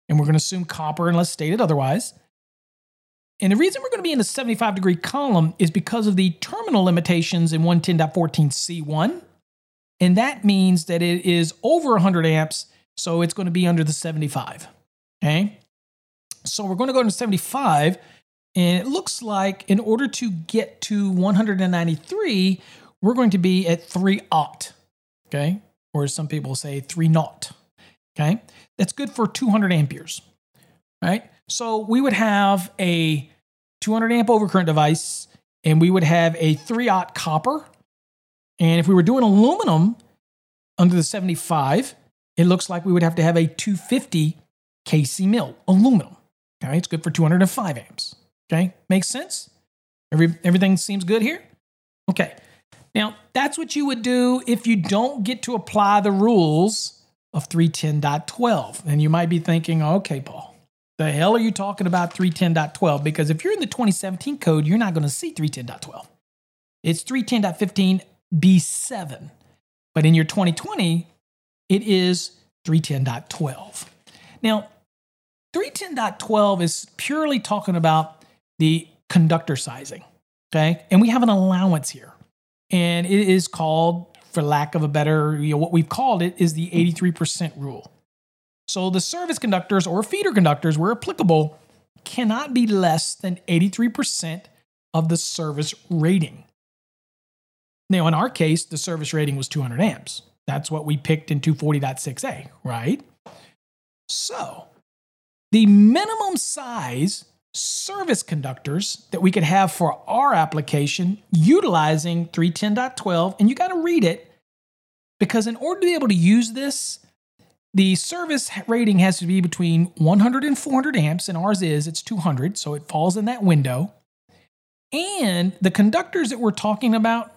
and we're going to assume copper unless stated otherwise. And the reason we're going to be in the seventy-five degree column is because of the terminal limitations in one ten dot fourteen C one. And that means that it is over one hundred amps, so it's going to be under the seventy-five. Okay? So we're going to go to seventy-five, and it looks like in order to get to one hundred ninety-three, we're going to be at three aught. Okay? Or as some people say, three naught. Okay? That's good for two hundred amperes. Right? So we would have a two hundred amp overcurrent device, and we would have a three aught copper. And if we were doing aluminum under the seventy-five, it looks like we would have to have a two fifty K C mil aluminum. Okay, it's good for two hundred five amps. Okay, makes sense? Every, everything seems good here? Okay, now that's what you would do if you don't get to apply the rules of three ten dot twelve. And you might be thinking, okay, Paul, the hell are you talking about three ten dot twelve? Because if you're in the twenty seventeen code, you're not going to see three ten dot twelve. It's three ten dot fifteen B seven. But in your twenty twenty, it is three ten dot twelve. Now, three ten dot twelve is purely talking about the conductor sizing, okay? And we have an allowance here. And it is called, for lack of a better, you know, what we've called it is the eighty-three percent rule. So the service conductors or feeder conductors, where applicable, cannot be less than eighty-three percent of the service rating. Now, in our case, the service rating was two hundred amps. That's what we picked in two forty point six A, right? So, the minimum size service conductors that we could have for our application utilizing three ten dot twelve, and you got to read it, because in order to be able to use this, the service rating has to be between one hundred and four hundred amps, and ours is, it's two hundred, so it falls in that window. And the conductors that we're talking about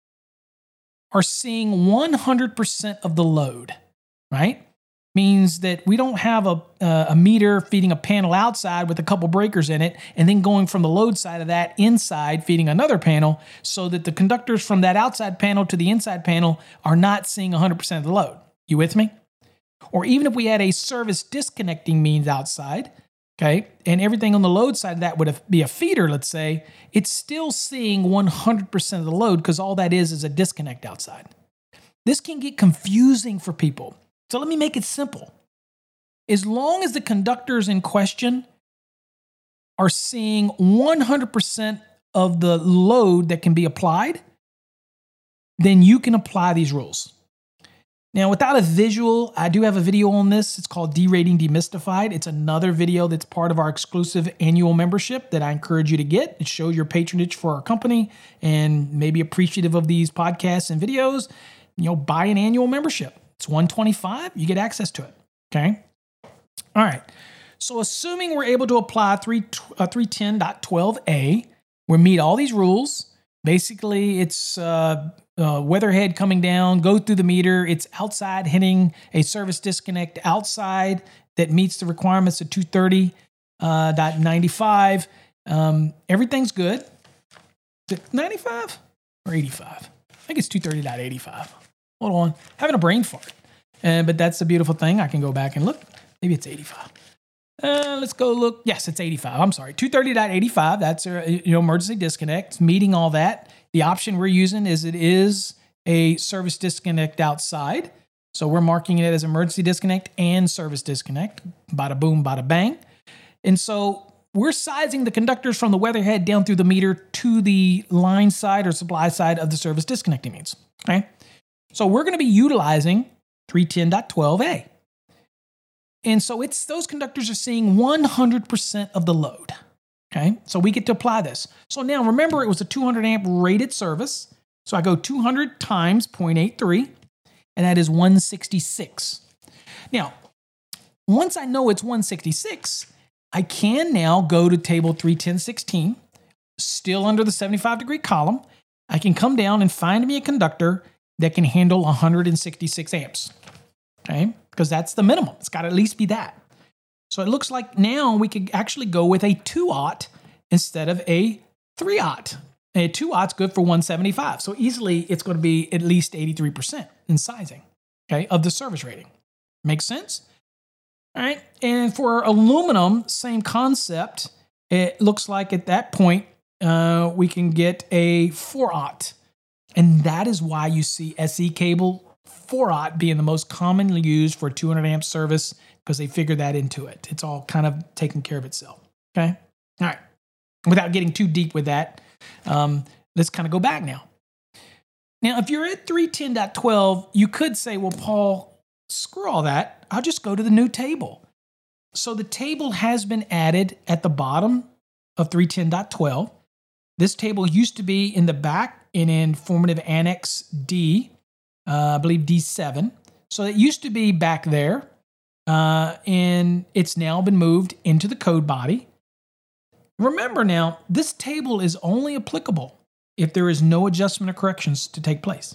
are seeing one hundred percent of the load, right? Means that we don't have a, uh, a meter feeding a panel outside with a couple breakers in it, and then going from the load side of that inside feeding another panel, so that the conductors from that outside panel to the inside panel are not seeing one hundred percent of the load. You with me? Or even if we had a service disconnecting means outside, okay, and everything on the load side of that would be a feeder, let's say, it's still seeing one hundred percent of the load because all that is is a disconnect outside. This can get confusing for people. So let me make it simple. As long as the conductors in question are seeing one hundred percent of the load that can be applied, then you can apply these rules. Now, without a visual, I do have a video on this. It's called Derating Demystified. It's another video that's part of our exclusive annual membership that I encourage you to get. It shows your patronage for our company and maybe appreciative of these podcasts and videos. You know, buy an annual membership. It's one hundred twenty-five dollars. You get access to it. Okay? All right. So assuming we're able to apply three ten dot twelve A, we meet all these rules. Basically, it's uh, uh, weatherhead coming down, go through the meter. It's outside hitting a service disconnect outside that meets the requirements of two thirty dot ninety-five. Um, everything's good. Is it ninety-five or eighty-five? I think it's two thirty dot eighty-five. Hold on. Having a brain fart. Uh, but that's the beautiful thing. I can go back and look. Maybe it's eighty-five. Uh, let's go look. Yes, it's eighty-five. I'm sorry. two thirty dot eighty-five. That's a, you know, emergency disconnect. It's meeting all that. The option we're using is it is a service disconnect outside. So we're marking it as emergency disconnect and service disconnect. Bada boom, bada bang. And so we're sizing the conductors from the weatherhead down through the meter to the line side or supply side of the service disconnecting means. Okay. So we're going to be utilizing three ten dot twelve A. And so it's those conductors are seeing one hundred percent of the load. Okay, so we get to apply this. So now remember, it was a two hundred amp rated service. So I go two hundred times zero point eight three, and that is one hundred sixty-six. Now, once I know it's one hundred sixty-six, I can now go to table three ten sixteen, still under the seventy-five degree column. I can come down and find me a conductor that can handle one hundred sixty-six amps. Okay, because that's the minimum. It's got to at least be that. So it looks like now we could actually go with a two aught instead of a three aught. A two aught's good for one hundred seventy-five. So easily it's going to be at least eighty-three percent in sizing, okay, of the service rating. Makes sense? All right. And for aluminum, same concept. It looks like at that point, uh, we can get a four aught. And that is why you see S E cable four aught being the most commonly used for two hundred amp service, because they figured that into it. It's all kind of taking care of itself. Okay. All right. Without getting too deep with that, um, let's kind of go back now. Now, if you're at three ten dot twelve, you could say, well, Paul, screw all that. I'll just go to the new table. So the table has been added at the bottom of three ten dot twelve. This table used to be in the back in Informative Annex D, uh, I believe D seven. So it used to be back there, uh, and it's now been moved into the code body. Remember now, this table is only applicable if there is no adjustment or corrections to take place.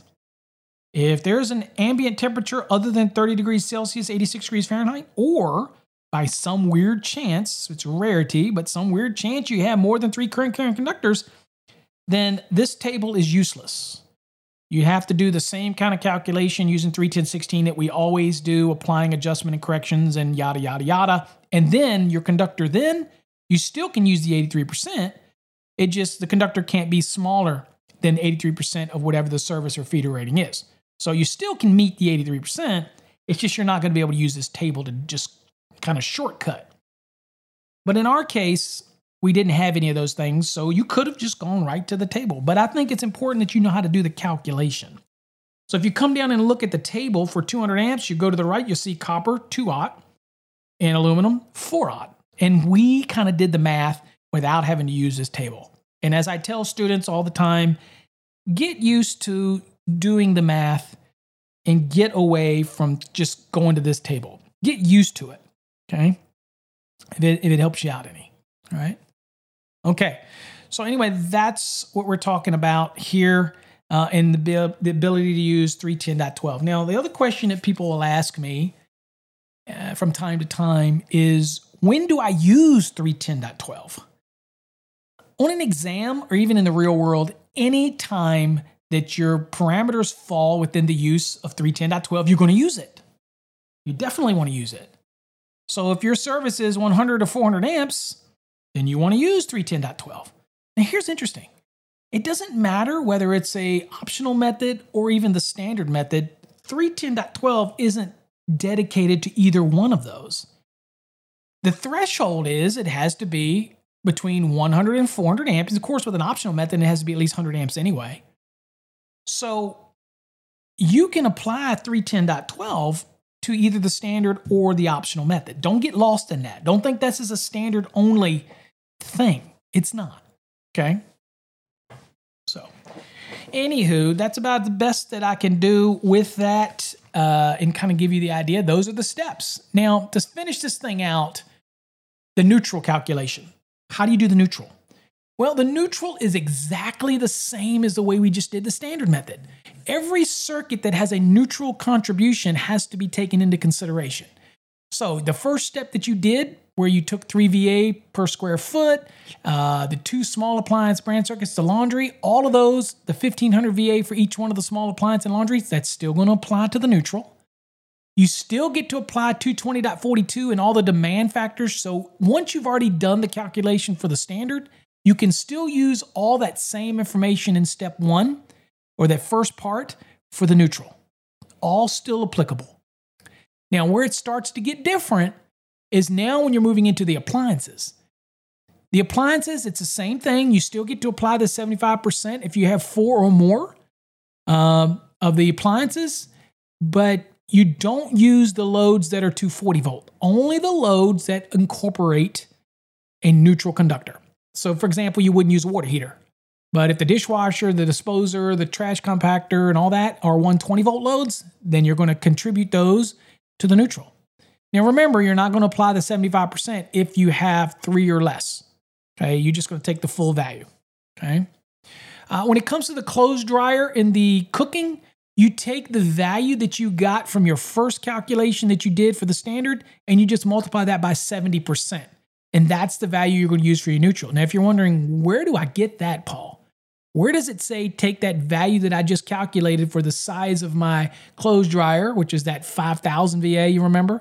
If there is an ambient temperature other than thirty degrees Celsius, eighty-six degrees Fahrenheit, or by some weird chance, it's a rarity, but some weird chance you have more than three current carrying conductors, then this table is useless. You have to do the same kind of calculation using three ten sixteen that we always do, applying adjustment and corrections and yada, yada, yada. And then your conductor, then you still can use the eighty-three percent. It just, the conductor can't be smaller than eighty-three percent of whatever the service or feeder rating is. So you still can meet the eighty-three percent. It's just you're not going to be able to use this table to just kind of shortcut. But in our case, we didn't have any of those things, so you could have just gone right to the table. But I think it's important that you know how to do the calculation. So if you come down and look at the table for two hundred amps, you go to the right, you'll see copper, two aught, and aluminum, four aught. And we kind of did the math without having to use this table. And as I tell students all the time, get used to doing the math and get away from just going to this table. Get used to it, okay? If it, if it helps you out any, all right? Okay, so anyway, that's what we're talking about here uh, and the, the ability to use three ten dot twelve. Now, the other question that people will ask me uh, from time to time is, when do I use three ten dot twelve? On an exam or even in the real world, any time that your parameters fall within the use of three ten dot twelve, you're going to use it. You definitely want to use it. So if your service is one hundred to four hundred amps, then you want to use three ten dot twelve. Now here's interesting. It doesn't matter whether it's a optional method or even the standard method. three ten dot twelve isn't dedicated to either one of those. The threshold is it has to be between one hundred and four hundred amps. Of course, with an optional method, it has to be at least one hundred amps anyway. So you can apply three ten dot twelve to either the standard or the optional method. Don't get lost in that. Don't think this is a standard only thing. It's not. Okay? So, anywho, that's about the best that I can do with that uh, and kind of give you the idea. Those are the steps. Now, to finish this thing out, the neutral calculation. How do you do the neutral? Well, the neutral is exactly the same as the way we just did the standard method. Every circuit that has a neutral contribution has to be taken into consideration. So the first step that you did, where you took three V A per square foot, uh, the two small appliance branch circuits, the laundry, all of those, the fifteen hundred V A for each one of the small appliance and laundries, that's still going to apply to the neutral. You still get to apply two twenty point forty-two and all the demand factors. So once you've already done the calculation for the standard, you can still use all that same information in step one, or that first part, for the neutral. All still applicable. Now, where it starts to get different is now when you're moving into the appliances. The appliances, it's the same thing. You still get to apply the seventy-five percent if you have four or more um, of the appliances, but you don't use the loads that are two forty volt. Only the loads that incorporate a neutral conductor. So, for example, you wouldn't use a water heater. But if the dishwasher, the disposer, the trash compactor, and all that are one twenty volt loads, then you're going to contribute those to the neutral. Now, remember, you're not going to apply the seventy-five percent if you have three or less. Okay, you're just going to take the full value. Okay. Uh, when it comes to the clothes dryer in the cooking, you take the value that you got from your first calculation that you did for the standard, and you just multiply that by seventy percent. And that's the value you're going to use for your neutral. Now, if you're wondering, where do I get that, Paul? Where does it say take that value that I just calculated for the size of my clothes dryer, which is that five thousand V A, you remember?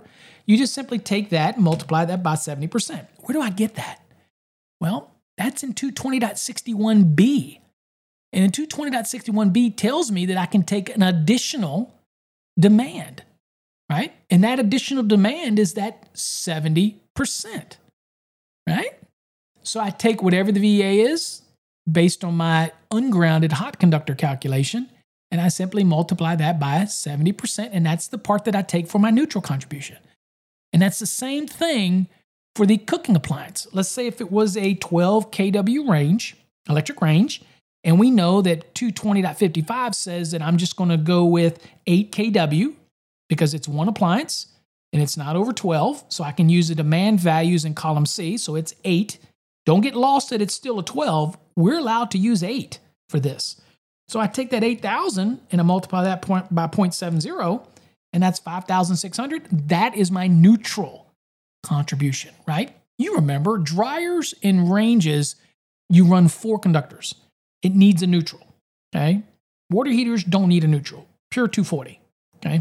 You just simply take that and multiply that by seventy percent. Where do I get that? Well, that's in two twenty point sixty-one B. And in two twenty point sixty-one B tells me that I can take an additional demand, right? And that additional demand is that seventy percent, right? So I take whatever the V A is based on my ungrounded hot conductor calculation, and I simply multiply that by seventy percent, and that's the part that I take for my neutral contribution. And that's the same thing for the cooking appliance. Let's say if it was a twelve kilowatt range, electric range, and we know that two twenty point fifty-five says that I'm just going to go with eight kilowatt because it's one appliance and it's not over twelve, so I can use the demand values in column C, so it's eight. Don't get lost that it's still a twelve. We're allowed to use eight for this. So I take that eight thousand and I multiply that point by zero point seven zero, and that's five thousand six hundred. That is my neutral contribution, right? You remember, dryers and ranges, you run four conductors. It needs a neutral, okay? Water heaters don't need a neutral. Pure two forty, okay?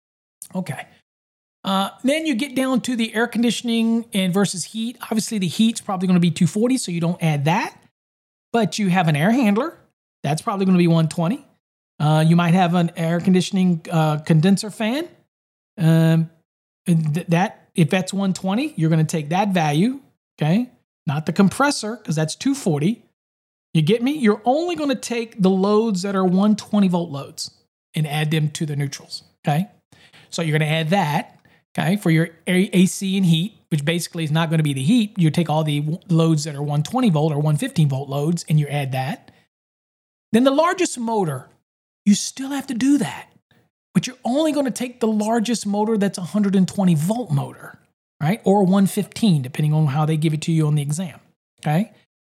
Okay. Uh, then you get down to the air conditioning and versus heat. Obviously, the heat's probably going to be two forty, so you don't add that. But you have an air handler. That's probably going to be one twenty. Uh, you might have an air conditioning uh, condenser fan. Um, th- that if that's one twenty, you're going to take that value, okay? Not the compressor, because that's two forty. You get me? You're only going to take the loads that are one twenty volt loads and add them to the neutrals, okay? So you're going to add that. Okay, for your A C and heat, which basically is not going to be the heat, you take all the loads that are one twenty volt or one fifteen volt loads and you add that. Then the largest motor, you still have to do that, but you're only going to take the largest motor that's a one hundred twenty volt motor, right? Or one fifteen, depending on how they give it to you on the exam, okay?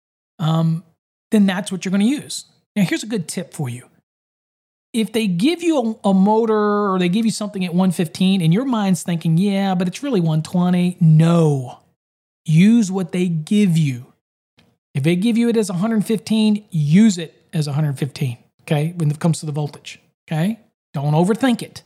Um, then that's what you're going to use. Now, here's a good tip for you. If they give you a, a motor or they give you something at one fifteen and your mind's thinking, yeah, but it's really one twenty, no. Use what they give you. If they give you it as one hundred fifteen, use it as one hundred fifteen, okay, when it comes to the voltage, okay? Don't overthink it.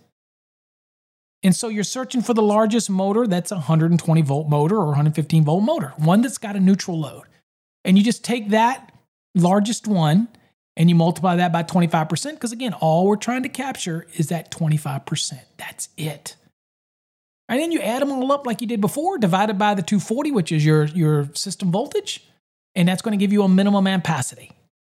And so you're searching for the largest motor that's a one hundred twenty volt motor or one hundred fifteen volt motor, one that's got a neutral load. And you just take that largest one and you multiply that by twenty-five percent, because again, all we're trying to capture is that twenty-five percent. That's it. And then you add them all up like you did before, divided by the two forty, which is your, your system voltage, and that's going to give you a minimum ampacity.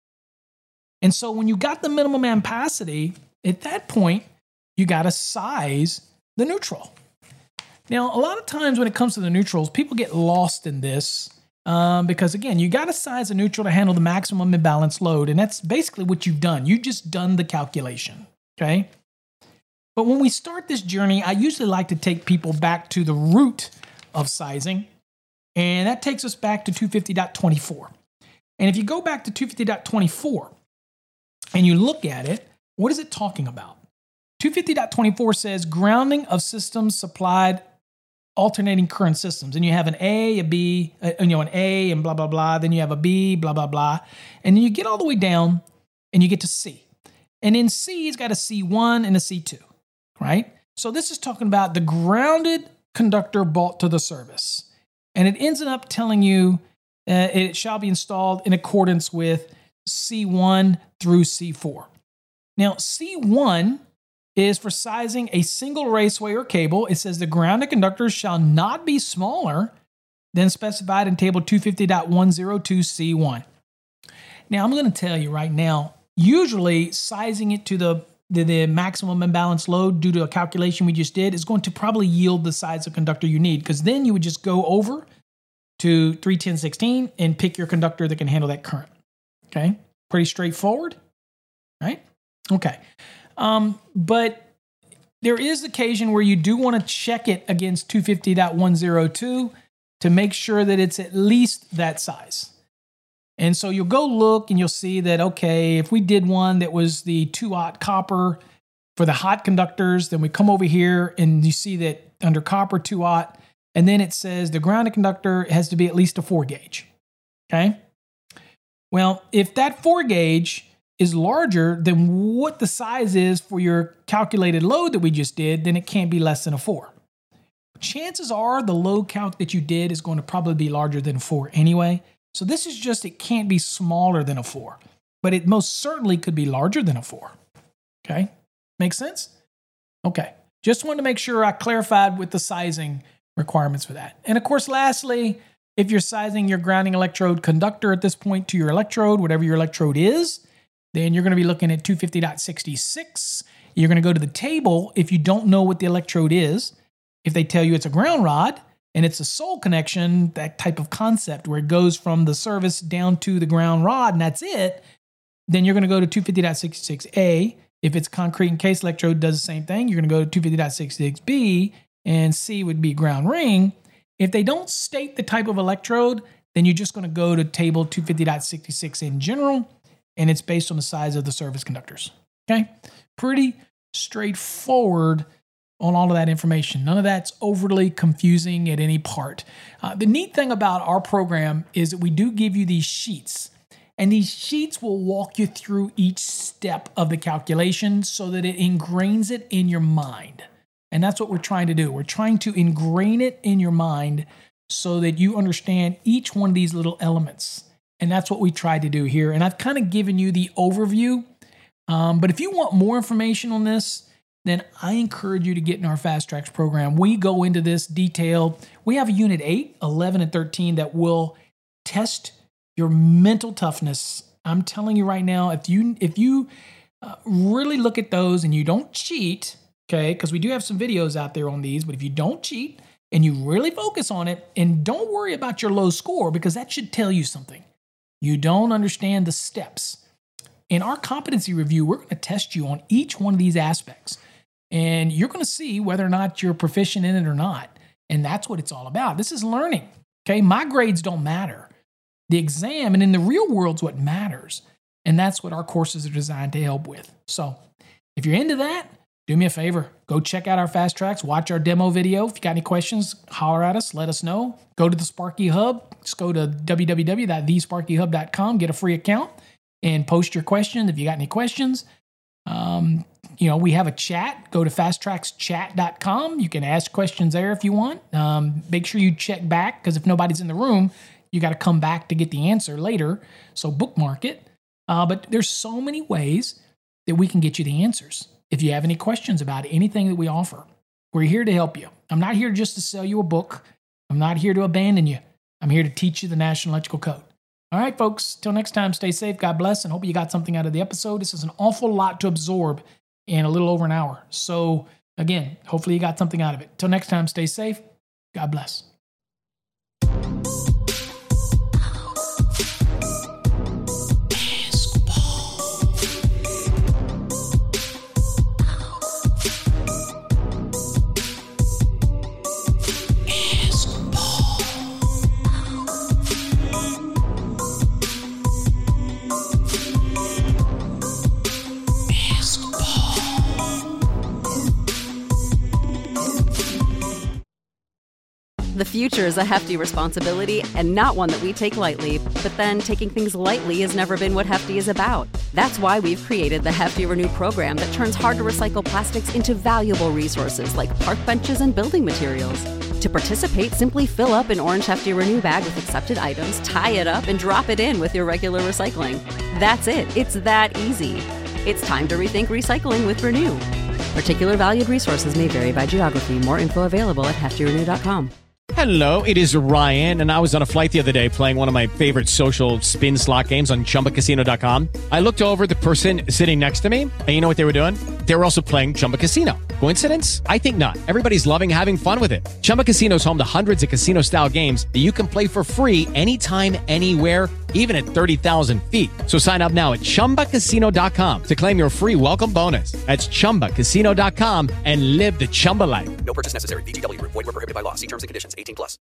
And so when you got the minimum ampacity, at that point, you got to size the neutral. Now, a lot of times when it comes to the neutrals, people get lost in this. Um, because again, you got to size a neutral to handle the maximum imbalance load. And that's basically what you've done. You've just done the calculation, okay? But when we start this journey, I usually like to take people back to the root of sizing. And that takes us back to two fifty point twenty-four. And if you go back to two fifty point twenty-four and you look at it, what is it talking about? two fifty point twenty-four says grounding of systems supplied alternating current systems. And you have an A, a B, uh, you know, an A and blah, blah, blah. Then you have a B, blah, blah, blah. And then you get all the way down and you get to C. And in C, it's got a C one and a C two, right? So this is talking about the grounded conductor brought to the service. And it ends up telling you uh, it shall be installed in accordance with C one through C four. Now, C one is for sizing a single raceway or cable. It says the grounded conductors shall not be smaller than specified in table two fifty point one oh two C one. Now, I'm going to tell you right now, usually sizing it to the, the, the maximum imbalance load due to a calculation we just did is going to probably yield the size of conductor you need, because then you would just go over to three ten sixteen and pick your conductor that can handle that current. Okay? Pretty straightforward, right? Okay. Um, but there is occasion where you do want to check it against two fifty point one oh two to make sure that it's at least that size. And so you'll go look and you'll see that, okay, if we did one that was the two aught copper for the hot conductors, then we come over here and you see that under copper two aught, and then it says the grounded conductor has to be at least a four gauge. Okay. Well, if that four gauge is larger than what the size is for your calculated load that we just did, then it can't be less than a four. chances are the load calc that you did is going to probably be larger than four anyway. So this is just, it can't be smaller than a four, but it most certainly could be larger than a four. Okay, makes sense? Okay, just wanted to make sure I clarified with the sizing requirements for that. And of course, lastly, if you're sizing your grounding electrode conductor at this point to your electrode, whatever your electrode is, then you're going to be looking at two fifty point sixty-six. You're going to go to the table if you don't know what the electrode is. If they tell you it's a ground rod and it's a sole connection, that type of concept where it goes from the service down to the ground rod and that's it, then you're going to go to two fifty point sixty-six A. If it's concrete and case electrode, does the same thing. You're going to go to two fifty point sixty-six B, and C would be ground ring. If they don't state the type of electrode, then you're just going to go to table two fifty point sixty-six in general, and it's based on the size of the service conductors. Okay? Pretty straightforward on all of that information. None of that's overly confusing at any part. Uh, the neat thing about our program is that we do give you these sheets, and these sheets will walk you through each step of the calculation so that it ingrains it in your mind. And that's what we're trying to do. We're trying to ingrain it in your mind so that you understand each one of these little elements. And that's what we tried to do here. And I've kind of given you the overview. Um, but if you want more information on this, then I encourage you to get in our Fast Tracks program. We go into this detail. We have a unit eight, eleven, and thirteen that will test your mental toughness. I'm telling you right now, if you if you uh, really look at those and you don't cheat, okay, because we do have some videos out there on these, but if you don't cheat and you really focus on it and don't worry about your low score, because that should tell you something. You don't understand the steps. In our competency review, we're going to test you on each one of these aspects, and you're going to see whether or not you're proficient in it or not. And that's what it's all about. This is learning, okay? My grades don't matter. The exam and in the real world's what matters. And that's what our courses are designed to help with. So if you're into that, do me a favor. Go check out our Fast Tracks. Watch our demo video. If you got any questions, holler at us. Let us know. Go to the Sparky Hub. Just go to w w w dot the sparky hub dot com. Get a free account and post your question if you got any questions. Um, you know, we have a chat. Go to fast tracks chat dot com. You can ask questions there if you want. Um, make sure you check back, because if nobody's in the room, you got to come back to get the answer later. So bookmark it. Uh, but there's so many ways that we can get you the answers. If you have any questions about anything that we offer, we're here to help you. I'm not here just to sell you a book. I'm not here to abandon you. I'm here to teach you the National Electrical Code. All right, folks, till next time, stay safe, God bless, and hope you got something out of the episode. This is an awful lot to absorb in a little over an hour. So, again, hopefully you got something out of it. Till next time, stay safe. God bless. The future is a hefty responsibility and not one that we take lightly. But then taking things lightly has never been what Hefty is about. That's why we've created the Hefty Renew program that turns hard-to-recycle plastics into valuable resources like park benches and building materials. To participate, simply fill up an orange Hefty Renew bag with accepted items, tie it up, and drop it in with your regular recycling. That's it. It's that easy. It's time to rethink recycling with Renew. Particular valued resources may vary by geography. More info available at hefty renew dot com. Hello, it is Ryan, and I was on a flight the other day playing one of my favorite social spin slot games on chumba casino dot com. I looked over at the person sitting next to me, and you know what they were doing? They were also playing Chumba Casino. Coincidence? I think not. Everybody's loving having fun with it. Chumba Casino is home to hundreds of casino-style games that you can play for free anytime, anywhere, even at thirty thousand feet. So sign up now at chumba casino dot com to claim your free welcome bonus. That's chumba casino dot com and live the Chumba life. No purchase necessary. V G W. Void where prohibited by law. See terms and conditions. eighteen plus.